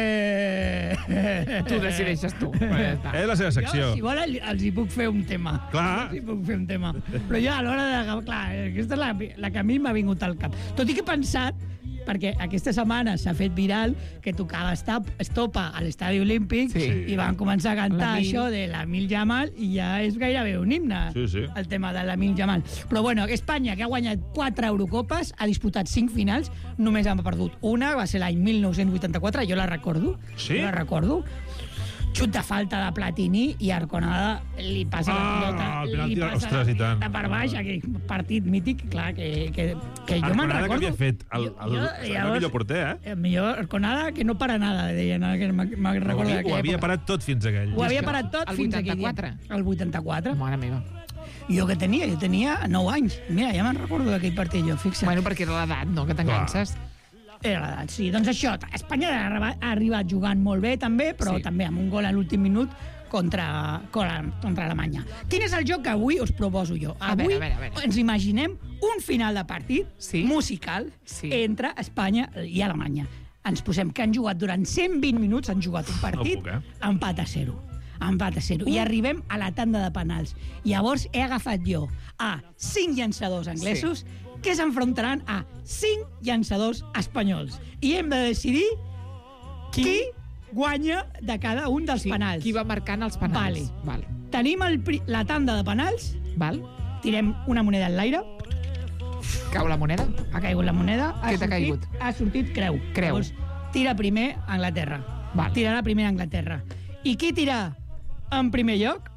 Eh... Tu decideixes tu. Però ja està. És la seva secció. Jo, si vol, els hi puc fer un tema. Clar. Els hi puc fer un tema. Però jo, a l'hora de... Clar, aquesta és la, la que a mi m'ha vingut al cap. Tot i que he pensat, perquè aquesta setmana s'ha fet viral que tocava Estap, Estopa a l'Estadi Olímpic, Sí. i van començar a cantar L'Amil. això de l'Amil Jamal, i ja és gairebé un himne, Sí, sí. el tema de l'Amil Jamal. Però bueno, Espanya, que ha guanyat quatre Eurocopes, ha disputat cinc finals, només ha perdut una, va ser l'any mil nou-cents vuitanta-quatre, jo la recordo. Sí? Jo la recordo. Xut de falta de Platini i Arconada li passa Ah, la pilota, el penalti, li passa ostres, i tant. la pilota per baix, aquell partit mític, clar, que, que, que jo me'n Arconada recordo. que havia fet el, el, el, el, el millor porter, eh? El millor Arconada que no para nada, deien, ara que me'n Ho recordo havia, ho d'aquella havia època. parat tot fins a aquell. Ho havia parat tot El fins aquell dia. vuitanta-quatre? El vuitanta-quatre. Mare meva. Jo que tenia? Jo tenia nou anys. Mira, ja me'n recordo d'aquell partit, jo, fixa't. Bueno, perquè era l'edat, no?, que t'engances. Era l'edat, sí. Doncs això, Espanya ha arribat, ha arribat jugant molt bé, també, però Sí. també amb un gol a l'últim minut contra, contra, contra Alemanya. Quin és el joc que avui us proposo jo? A Avui veure, a veure, a veure. ens imaginem un final de partit Sí. musical Sí. entre Espanya i Alemanya. Ens posem que han jugat durant cent vint minuts, han jugat un partit, No puc, eh? empat a zero. Empat a zero. I arribem a la tanda de penals. Llavors he agafat jo a cinc llançadors anglesos sí. que s'enfrontaran a cinc llançadors espanyols. I hem de decidir qui, qui guanya de cada un dels Sí, penals. qui va marcant els penals. Vale. Val. Tenim el, pri- la tanda de penals, Val. tirem una moneda en l'aire, Cau la moneda? ha caigut la moneda, ha Què t'ha sortit, caigut? ha sortit creu. Creu. Llavors, tira primer Anglaterra. Val. Tirarà primer Anglaterra. I qui tira en primer lloc?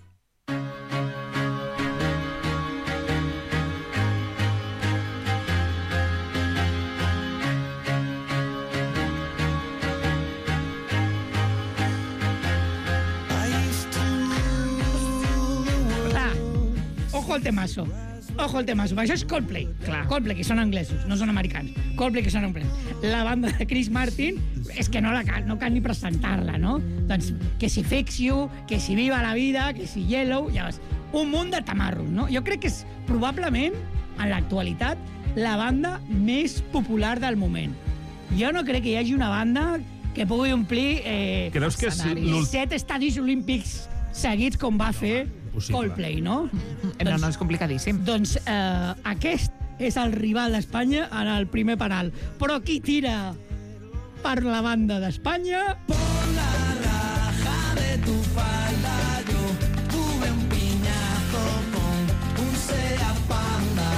Clar, ojo al temazo. Ojo al temazo, perquè això és Coldplay. Clar. Coldplay, que són anglesos, no són americans. Coldplay, que són anglesos. La banda de Chris Martin, és que no, la cal, no cal ni presentar-la, no? Doncs que si Fix You, que si Viva la Vida, que si Yellow, ja veus, un munt de tamarros, no? Jo crec que és probablement, en l'actualitat, la banda més popular del moment. Jo no crec que hi hagi una banda que pugui omplir eh, Creus que és escenaris. l'últim... set estadis olímpics seguits com va fer impossible. Coldplay, no? No, no, és complicadíssim. Doncs eh, aquest és el rival d'Espanya en el primer penal. Però qui tira per la banda d'Espanya? Por la raja de tu falda yo tuve un piñazo con un Seat Panda.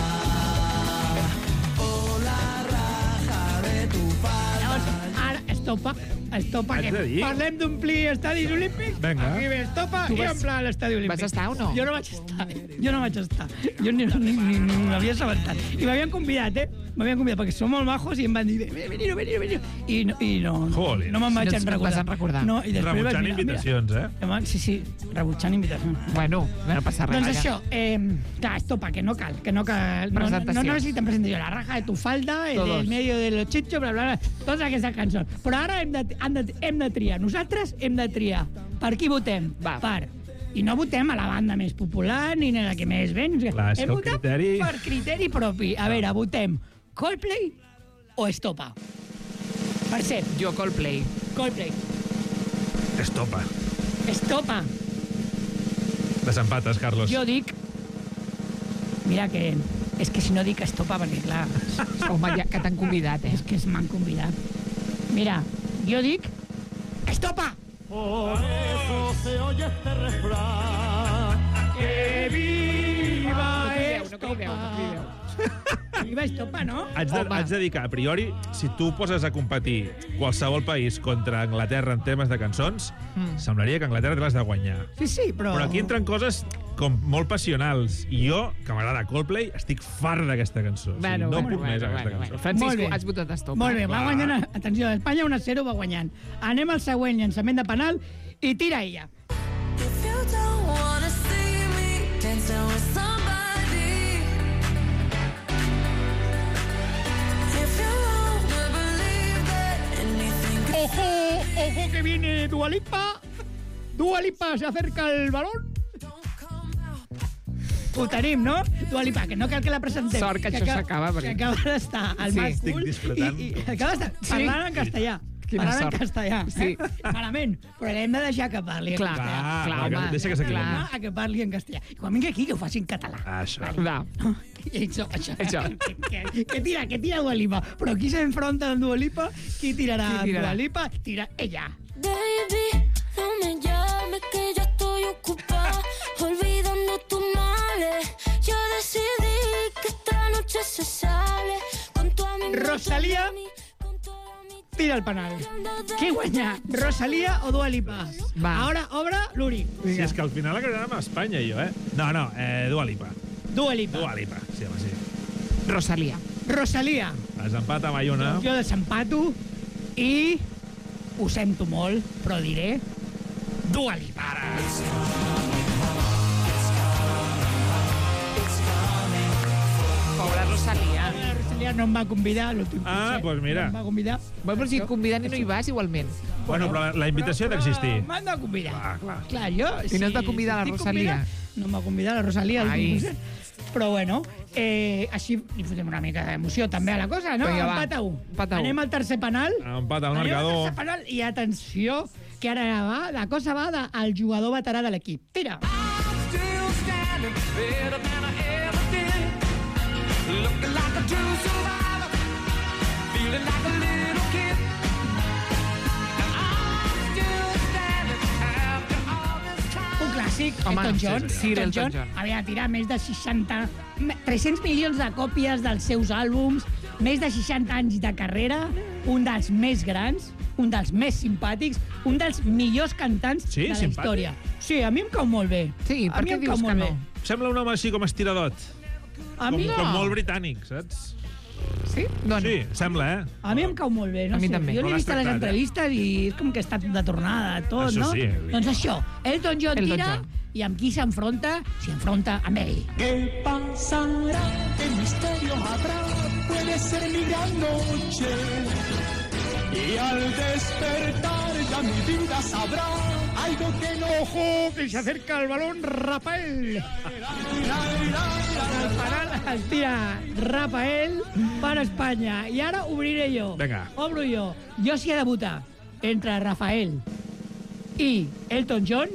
Por la raja de tu falda. Llavors, ara, estopa, estopa, Haig que de dir. parlem d'omplir estadis olímpics. Vinga. Aquí ve estopa Tu i vas- en plan l'estadi olímpic. vas estar o no? Jo no vaig estar, jo no vaig estar. Jo ni, ni, ni, ni m'havia assabentat. I m'havien convidat, eh? M'havien convidat perquè són molt majos i em van dir, veniu, veniu, veniu. I no, i no, Jolín. no me'n vaig No en et recordar. vas en recordar. No, i després vaig Rebutjant mirar, invitacions, eh? Mira, sí, sí, rebutjant invitacions. Bueno, no passa res. Doncs vaja. això, eh, clar, estopa, que no cal, que no cal. No, no, Presentació. no necessitem presentació. La raja de tu falda, el Todos. del medio de los chichos, bla, bla, bla. Totes aquestes cançons. Però ara hem de, hem de, hem de triar. Nosaltres hem de triar. Per qui votem? Va. Per. I no votem a la banda més popular ni a la que més ven. Clar, és que hem el votat criteri- per criteri propi. A veure, votem Coldplay o Estopa? Per cert, Jo Coldplay. Coldplay. Estopa. Estopa. Desempates, Carlos. Jo dic... Mira que... És que si no dic Estopa, perquè clar... Home, ja, que t'han convidat, eh? És que m'han convidat. Mira, jo dic... Estopa! Por eso se oye este refrán. Que viva No crideu, no crideu, no crideu. Viva Estopa, no? Haig de, Home. haig de dir que, a priori, si tu poses a competir qualsevol país contra Anglaterra en temes de cançons, Mm. semblaria que Anglaterra te l'has de guanyar. Sí, sí, però... Però aquí entren coses com molt passionals. I jo, que m'agrada Coldplay, estic fart d'aquesta cançó. O sigui, Bueno, no bueno, puc més bueno, aquesta bueno, cançó. bueno. Francisco, Molt bé. has votat Estopa. Molt bé, va Clar. guanyant... Atenció, Espanya un a zero va guanyant. Anem al següent llançament de penal i tira ella. If you don't wanna see me dancing with somebody, if you wanna believe that anything could ¡Ojo! ¡Ojo que viene Dua Lipa! Dua Lipa se acerca al balón. Ho tenim, no? Dua Lipa, que no cal que la presentem. Sort que això acaba- s'acaba, perquè- Que acaba d'estar al Sí, Mas estic Cool disfrutant. i, i acaba d'estar Sí. parlant en castellà. Quina parlant sort. en castellà. Sí. Eh? Malament, però l'hem de deixar que parli en Clar, castellà. clar, clar, que home. deixa que s'equivoqui. clar. A que parli en castellà. I quan vingui aquí, que ho faci en català. Ah, això. Va. I això, això. Això. Que, que, que tira, que tira Dua Lipa. Però qui s'enfronta amb Dua Lipa? Qui tirarà Qui tirarà? Dua Lipa? Tira ella. Baby, no me llames que yo estoy ocupada, olvidando tus males. Yo decidí que esta noche se sale con tu amigo Rosalía. con toda mi Tira el penal. Qui guanya? Rosalía o Dua Lipa? Va. Ahora obra Luri. Sí, és que al final acabarem a Espanya, jo, eh? No, no, eh, Dua Lipa. Dua Lipa. Dua Lipa, sí, home, sí. Rosalía. Rosalía. Desempat a Bayona. Jo desempato i ho sento molt, però diré Dua Lipa. Pobra Rosalía. Rosalía Rosalía no em va convidar l'últim Ah, concert. pues mira. No em va convidar. Bueno, però si et conviden i no hi vas, igualment. Bueno, però la, la invitació ha d'existir. M'han de convidar. Clar, clar. Clar, jo... I no et va convidar la estic Rosalía? convidat, no em va convidar la Rosalía. al Ai. concert. Però bueno, eh, així li fotem una mica d'emoció també a la cosa, no? Vinga, va. Empat a un. Empat a un. Anem al tercer penal. Empat al Anem al marcador. tercer penal i atenció, que ara va, la cosa va de, al jugador veterà de l'equip. Tira. Un clàssic, Home, Elton sí, John. sí, sí, Elton Elton John John. havia de tirar més de seixanta... tres-cents milions de còpies dels seus àlbums, més de seixanta anys de carrera, un dels més grans, un dels més simpàtics, un dels millors cantants Sí, de la simpàtic? història. Sí, a mi em cau molt bé. Sí, a per mi què em cau dius que molt no? bé. Sembla un home així com estiradot. A Com, mi, com molt britànic, saps? Sí? Doncs, Sí, sembla, eh? a mi em cau molt bé. No A mi sé. també. Jo Com l'he l'has vist a les tractat, eh? entrevistes i és com que està de tornada, tot, Això no? sí, eh? Doncs això, Elton John Elton tira John. i amb qui s'enfronta? S'hi enfronta amb ell. ¿Qué pasará? ¿Qué misterio habrá? Puede ser mi gran noche. Y al despertar ya mi vida sabrá algo que no... ¡Ojo! Que se acerca el balón Rafael. El penal el tira Rafael per Espanya. I ara obriré jo. Vinga. Obro jo. Jo si he de votar entre Rafael i Elton John,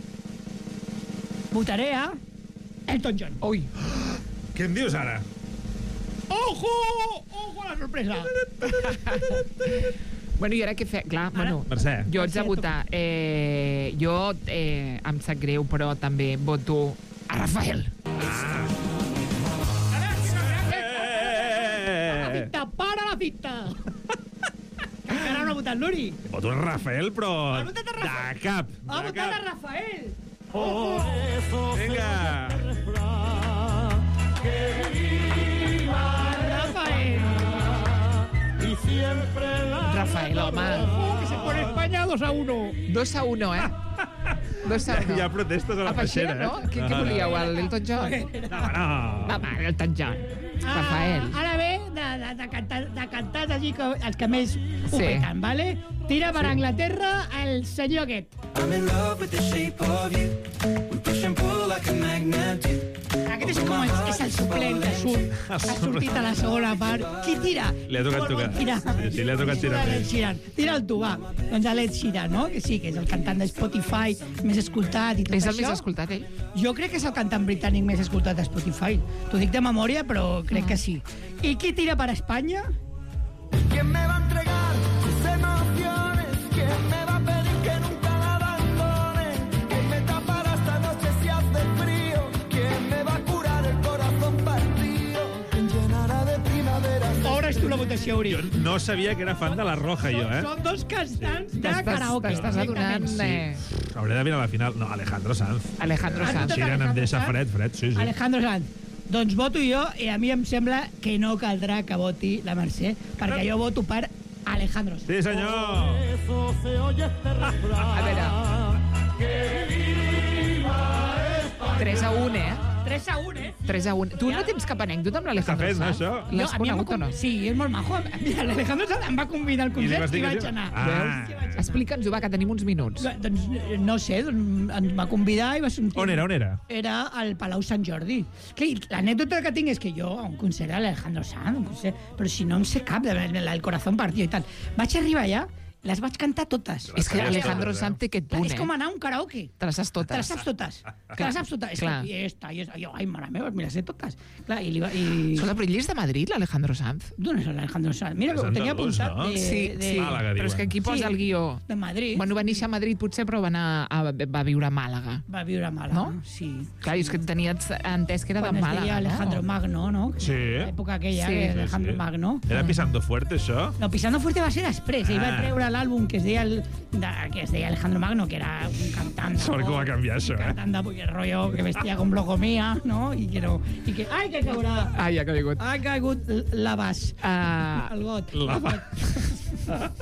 votaré a Elton John. ui, Què em dius ara? ¡Ojo! ¡Ojo a la sorpresa! bueno, i ara què fe... Clar, bueno, Mercè. jo haig de votar. Eh, jo, eh, em sap greu, però també voto a Rafael. La cinta, para la cinta! Encara no ha votat l'Uri. Voto el Rafael, però Ha votat el Rafael. de cap. Ha De votat a cap. Rafael. Oh, vinga. Rafael. Y siempre la... Rafael, home. Ojo, que se pone España dos a uno. dos a uno, eh? dos a Ja, uno. hi ha protestes a la A Peixera, peixera, no? eh? Què, què volíeu, el Elton John? No, no. Home, Elton John. Rafael. Ah, ara ve de, de, de, cantar, de cantar així que, els que més ho Sí. peten, vale? Tira per Anglaterra el senyor aquest. I'm in love with the shape of you. We push and pull like a magnet do. Aquest és com el, és el suplent que surt. Ha sortit a la segona part. Qui tira? Li ha tocat Molt bon tocar. tirar. Sí, sí, li ha tocat tirar Surt bé. l'Ed Sheeran. Tira'l tu, va. Doncs l'Ed Sheeran, no? Que sí, que és el cantant de Spotify més escoltat i tot És el això. més escoltat, ell? Jo crec que és el cantant britànic més escoltat a Spotify. T'ho dic de memòria, però crec que sí. I qui tira per Espanya? ¿Quién me va a entregar sus emociones? ¿Quién me va a pedir que nunca la abandone? ¿Quién me tapará esta noche si hace frío? ¿Quién me va a curar el corazón partido? ¿Quién llenará de primavera? Obres tu la votació, Uri. Jo no sabia que era fan de la Roja, jo, eh? Són dos cantants de T'estàs karaoke. t'estàs adonant... directament. Eh, Hauré de mirar la final. No, Alejandro Sanz. Alejandro Ah, Sanz. tu Sheeran em deixa Sanz? fred, fred, sí, sí. Alejandro Sanz. Doncs voto jo, i a mi em sembla que no caldrà que voti la Mercè, perquè jo voto per Alejandro Sanz. Sí, senyor. Eso se oye este refrán. A veure, tres a un, eh? tres a un, eh? tres a un. Tu no tens cap anècdota amb l'Alejandro Està fent, Sanz? això? L'has a mi em va conegut o no? con- Sí, és molt majo. Mira, l'Alejandro Sanz em va convidar al I li vas concert dir i, que vaig sí? anar. Ah. Veus? I vaig anar. Explica'ns-ho, va, que tenim uns minuts. Doncs no sé, doncs, em va convidar i va sortir. On era, on era? Era al Palau Sant Jordi. Clar, i l'anècdota que tinc és que jo, a un concert d'Alejandro Sanz, un concert, però si no em sé cap, de, el corazón partido i tal. Vaig arribar allà, les vaig cantar totes. És que sabies Alejandro totes, eh? Sanz té aquest Clar, punt, és com eh? anar a un karaoke. Te les saps Te les totes. saps totes. Te les saps totes. És Clar. que, i esta, i esta. Jo, ai, mare meva, me les sé totes. Clar, i, li va, i... Escolta, però ell és de Madrid, l'Alejandro Sanz? D'on és l'Alejandro Sanz? Mira, És ho tenia andalús, apuntat. no? De, Sí, de, sí. Màlaga, Però és que diuen. aquí posa Sí. el guió. de Madrid. Bueno, va néixer a Madrid, potser, però va, anar a, va viure a Màlaga. Va viure a Màlaga, No? sí. Clar, és que tenia entès que era Quan de es Màlaga, deia Alejandro no? Magno, no? Sí. L'època aquella, Sí. que Sí, Alejandro sí. Magno. Era Pisando Fuerte, això? No, Pisando Fuerte va ser després. Ell va Ah. treure l'àlbum que es deia el, de, que es deia Alejandro Magno, que era un cantant... Sort que ho va canviar, això, un eh? cantant de buller rollo que vestia com Blogomia, no? I que no... I que... Ai, que caurà! Ai, ha caigut. Ha caigut l- la bas. Uh, El got. La El got.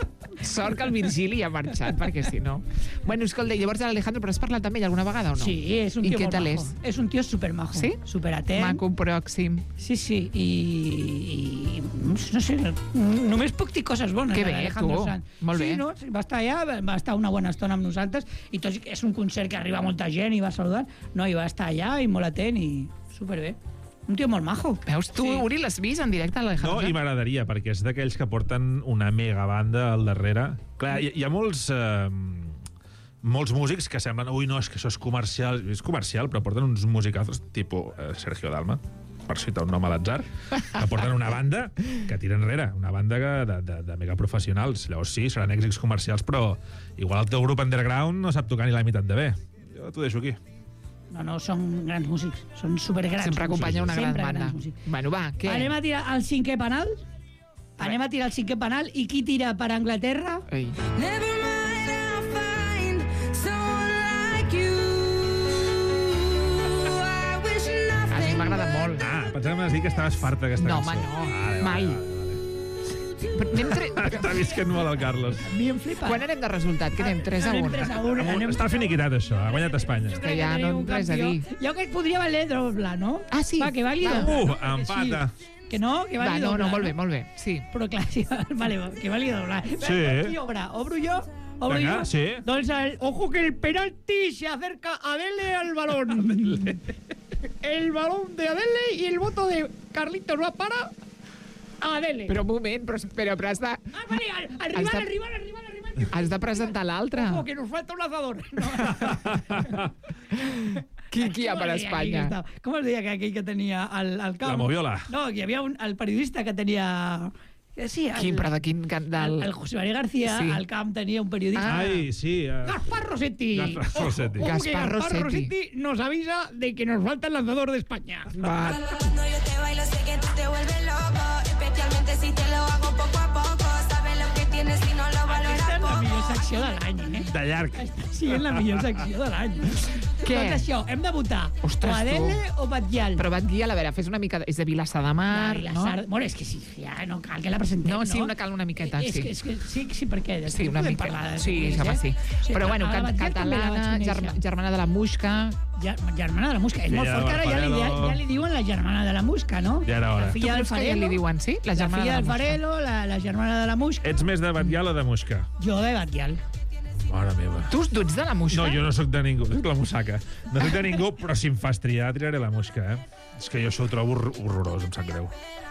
Sort que el Virgili ha marxat, perquè si no... Bueno, escolta, llavors l'Alejandro, però has parlat amb ell alguna vegada o no? Sí, és un I tio què molt tal majo. és? És un tio supermajo. Sí? Superatent. Maco, pròxim. Sí, sí, i, i no sé, només puc dir coses bones. Que de bé, l'Alejandro tu. Sanz. Molt sí, bé. No? Va estar allà, va estar una bona estona amb nosaltres, i tot i que és un concert que arriba molta gent i va saludant, no, i va estar allà i molt atent i superbé. Un tio molt majo. Veus, tu, Sí. Uri, l'has vist en directe, No, l'Alejandro? i m'agradaria, perquè és d'aquells que porten una mega banda al darrere. Clar, hi, hi ha molts... Eh, molts músics que semblen, ui, no, és que això és comercial. És comercial, però porten uns musicazos, tipus eh, Sergio Dalma, per citar un nom a l'atzar, que porten una banda que tira enrere, una banda que, de, de, de mega professionals. Llavors sí, seran èxits comercials, però igual el teu grup underground no sap tocar ni la meitat de bé. Jo t'ho deixo aquí. No, no, són grans músics, són supergrans. Sempre acompanya una gran Sempre banda. grans músics. Bueno, va, què? Anem a tirar el cinquè penal? Anem a tirar el cinquè penal, i qui tira per Anglaterra? Ei. Never mind, I'll find someone like you. I wish A mi nothing m'agrada molt. Ah, pensava que m'has dit que estaves farta d'aquesta No, cançó. home, no. Vale, vale, Mai. vale, vale. Però anem tre... Està visquent molt el Carlos. A mi em flipa. Quan anem de resultat? Que anem tres a Anem un? tres a un. Anem... Està finiquitat, això. Ha guanyat Espanya. Que ja no Tenim un res a campió. dir. Jo que podria valer doble, no? Ah, sí? Va, que valgui Va. doble. Uh, no? Perquè empata. Sí. Que no, que Va, valgui no, doble. no, molt bé, molt bé. Sí. Però clar, sí, vale, va, que valgui doble. Sí. Qui obra? Obro jo? Obro Venga, jo? sí. Doncs el, ojo que el penalti se acerca a Adele al balón. El balón de Adele y el voto de Carlitos va para Adele. Però un moment, però, però, però has de... Ah, vale, al, al rival, Està- al rival, al rival, al rival. Has de presentar l'altre. Ojo, que nos falta un lanzador. No. Qui, qui hi ha Com per es deia aquell que Espanya? estava- Com es deia que aquell que tenia al, al camp? La Moviola. No, que hi havia un, el periodista que tenia... eh, Sí, el, Quin, però de quin... can- Del... el, el José María García, Sí. al camp tenia un periodista. Ah. Ai, sí. Uh... Gaspar Rossetti. Gaspar Ojo, Rossetti. ojo que Gaspar Gaspar Rossetti. Rossetti nos avisa de que nos falta el lanzador de España. Va. Cuando yo te bailo sé que tú te vuelves loco, especialmente si te lo hago poco a poco. Sabes lo que tienes y no lo Aquesta valoras és la poco. millor secció de l'any, eh? De llarg. Està sent la millor secció de l'any. Què? Doncs això, hem de votar Ostres, o Adele tu. o Batllal. Però Batguial, a veure, fes una mica... de- És de Vilassar de Mar, Ai, la no? Sar- Bueno, és que sí, ja no cal que la presentem, No, no? sí, una cal una miqueta, és sí. Que, és que, sí, sí, perquè... Sí, una podem mica. parlar de Sí, més, home, eh? sí. Però bueno, a la cat Batllal també la vaig catalana, conèixer. germa, germana de la Musca... Ja, germana de la Musca. És Filla molt de fort que ara ja li, ja, Farelo. ja li diuen la germana de la Musca, no? Ja era hora. La Tu filla del creus que ja Farelo. li diuen, sí? La La germana filla de del la Musca. Farelo, la, la germana de la Musca. Ets més de Batllal o de Musca? Jo de Batllal. Mare meva. Tu, tu ets de la Musca? No, jo no sóc de ningú. Soc la Musaca. No soc de ningú, però si em fas triar, triaré la Musca, eh? És que jo això ho trobo hor- horrorós, em sap greu.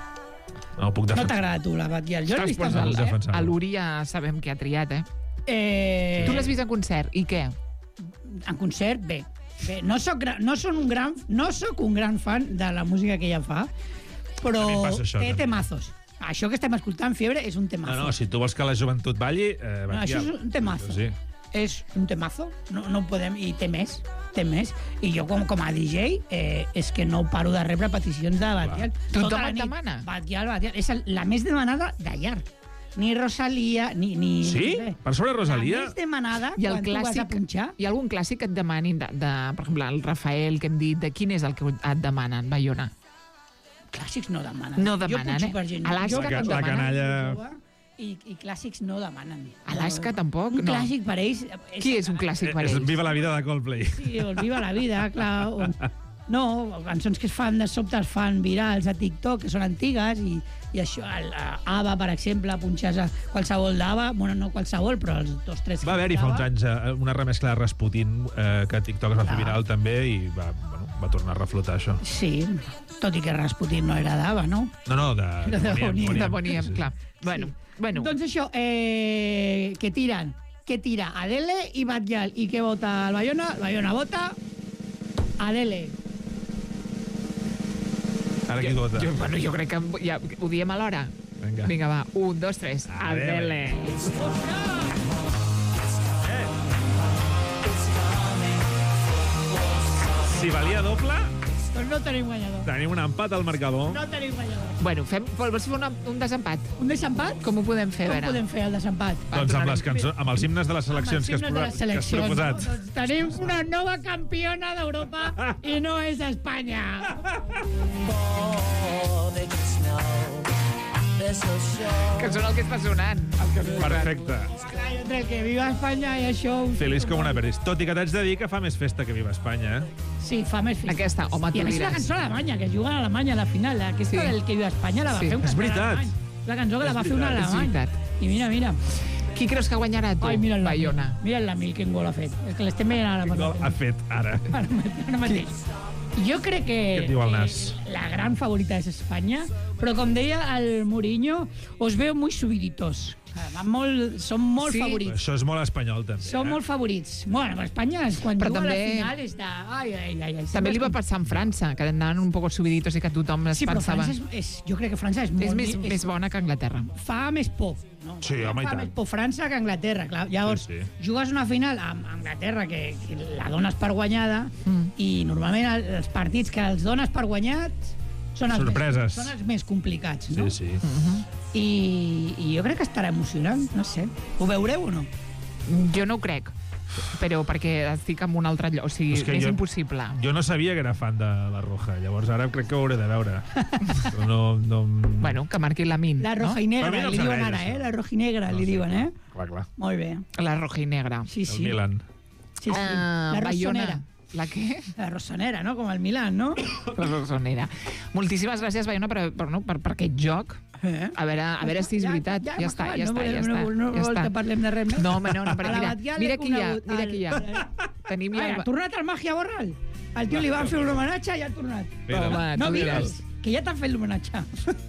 No ho puc No defensar. t'agrada a tu, la Batllal. Jo l'he Ostres, vist pues a el, Puc defensar. a l'Uri ja sabem què ha triat, eh? Eh, Tu l'has vist en concert, i què? En concert, bé. bé. No, soc, gra- no, són un gran, no soc un gran fan de la música que ella fa, però A mi em passa això, té també. temazos. Això que estem escoltant, Fiebre, és un temazo. No, no, si tu vols que la joventut balli, eh, No, això Batllal. és un temazo. Sí. És un temazo, no, no podem, i té més, té més. I jo com, com a D J eh, és que no paro de rebre peticions de Batllal. Tothom Tota la et nit, demana? Batllal, Batllal. És el- la més demanada de llarg. Ni Rosalia, ni... ni Sí? no sé. Per sobre Rosalia? La més demanada I el quan tu vas a clàssic, punxar. hi ha algun clàssic que et demanin, de, de, per exemple, el Rafael, que hem dit, de quin és el que et demanen, Bayona? Clàssics no demanen. No Jo demanen, punxo eh? per gent. Alaska Jo- que et La demanen? canalla... I, I clàssics no demanen. Alaska tampoc, Un no. clàssic per ells... Qui és un clàssic per És ells? Viva la vida de Coldplay. Sí, o el Viva la vida, clar. O... No, cançons que es fan de sobte es fan virals a TikTok, que són antigues, i, i això, el, eh, ABBA, per exemple, punxes a qualsevol d'ABBA, bueno, no qualsevol, però els dos, tres... Va haver-hi fa uns d'ABBA. anys eh, una remescla de Rasputin eh, que a TikTok es va fer Ah. viral també i va, bueno, va tornar a reflotar això. Sí, tot i que Rasputin no era d'ABBA, no? No, no, de, De Boniem. De Boniem, clar. Bueno, bueno. Doncs això, eh, que tiren, que tira Adele i Batllal, i què vota el Bayona? El Bayona vota Adele. Ara qui vota? Jo, bueno, jo crec que ja, ho diem alhora. Vinga. Vinga, va. Un, dos, tres. Adele. Adele. Si valia doble, Doncs no tenim guanyador. tenim un empat al marcador. No tenim guanyador. Bueno, fem, vols fer una, un desempat? Un desempat? Com ho podem fer, a Com veure? podem fer el desempat? Doncs amb, les cançons, amb els himnes de les seleccions que has, Amb els himnes de pro- les que has seleccions, proposat. no? Doncs tenim una nova campiona d'Europa i no és Espanya. Fall, they can snow. The eso soy. Que són el que està sonant. El que has posat. Perfecte. Entre que viva Espanya i això... Feliç com una perdiz. Tot i que t'haig de dir que fa més festa que Viva Espanya, eh? Sí, fa més festa. Aquesta, home, I tu a més és la diràs. cançó alemanya, que juguen a Alemanya a la final. Aquesta Sí. del que viu a Espanya la va Sí. fer un És cantant veritat. alemany. La cançó que la És va fer un veritat, és alemany. veritat. I mira, mira. Qui creus que guanyarà tu, Ai, mira la Baiona? Mira la Mil, quin gol ha fet. És que l'estem veient ara. Quin gol ha fet ara? Ara mateix- ara mateix. Jo crec que, Què et diu el nas? que la gran favorita és Espanya, però com deia el Mourinho, os veo muy subiditos. Van molt, són molt Sí. favorits. Això és molt espanyol, també. Són eh? molt favorits. Bueno, però Espanya, és quan Però juga també- a la final, és de... Ai, ai, ai, ai, També li va sempre és passar en França, que anaven un poc subiditos i que tothom es Sí, però pensava... França és, és... Jo crec que França és molt... És més, més bona que Anglaterra. Fa més por. No? Sí, home, i fa tant. més por França que Anglaterra, clar. Llavors, Sí, sí. jugues una final amb Anglaterra que, que la dones per guanyada Mm. i normalment el- els partits que els dones per guanyats són els, Sorpreses. més, són els més complicats, no? Sí, sí. I, I jo crec que estarà emocionant, no sé. Ho veureu o no? Jo no ho crec, però perquè estic en un altre lloc, o sigui, És que és jo- impossible. Jo no sabia que era fan de la Roja, llavors ara crec que ho hauré de veure. Però no... no... Bueno, que marqui la min, La roja no? i negra, Per mi no li em diuen serveix, ara, eh? això. La roja i negra, No li sé. diuen, eh? Clar, clar. Molt bé. La roja i negra. Sí, El sí. Milan. Sí, sí. Ah, la Baiona. rossonera. La què? La rossonera, no? Com el Milan, no? La rossonera. Moltíssimes gràcies, Baiona, per, per, no, per, per aquest joc. Eh? A veure, a veure si és veritat. Ja, hem està, acabat. ja no està, voleu, ja no, està. vol- no ja vol està. que parlem de res més? No, home, no, no, però A la mira, Batllà mira l'he qui hi ha, conegut, mira el- qui hi ha. Tenim ja... Ai, ha tornat el Màgia Borral. El tio li van fer un homenatge i ha tornat. Mira. Home, No tu digues, diràs. que ja t'han fet l'homenatge.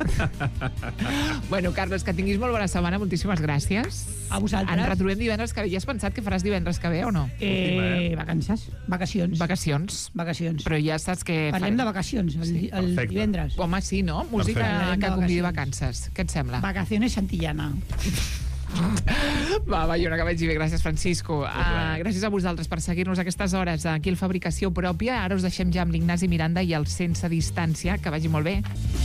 Bueno, Carles, que tinguis molt bona setmana. Moltíssimes gràcies. A vosaltres. Ens retrobem divendres que ve. Ja has pensat que faràs divendres que ve o no? Eh, vacances, vacacions. Vacacions. Vacacions. Però ja saps que... Parlem de vacacions el, Sí, el perfecte. divendres. Home, sí, no? Música Parlem de que convidi vacacions. vacances. Què et sembla? Vacaciones Santillana. Va, Baiona, que vagi bé. Gràcies, Francisco. Uh, gràcies a vosaltres per seguir-nos a aquestes hores aquí al Fabricació Pròpia. Ara us deixem ja amb l'Ignasi Miranda i el Sense Distància. Que vagi molt bé.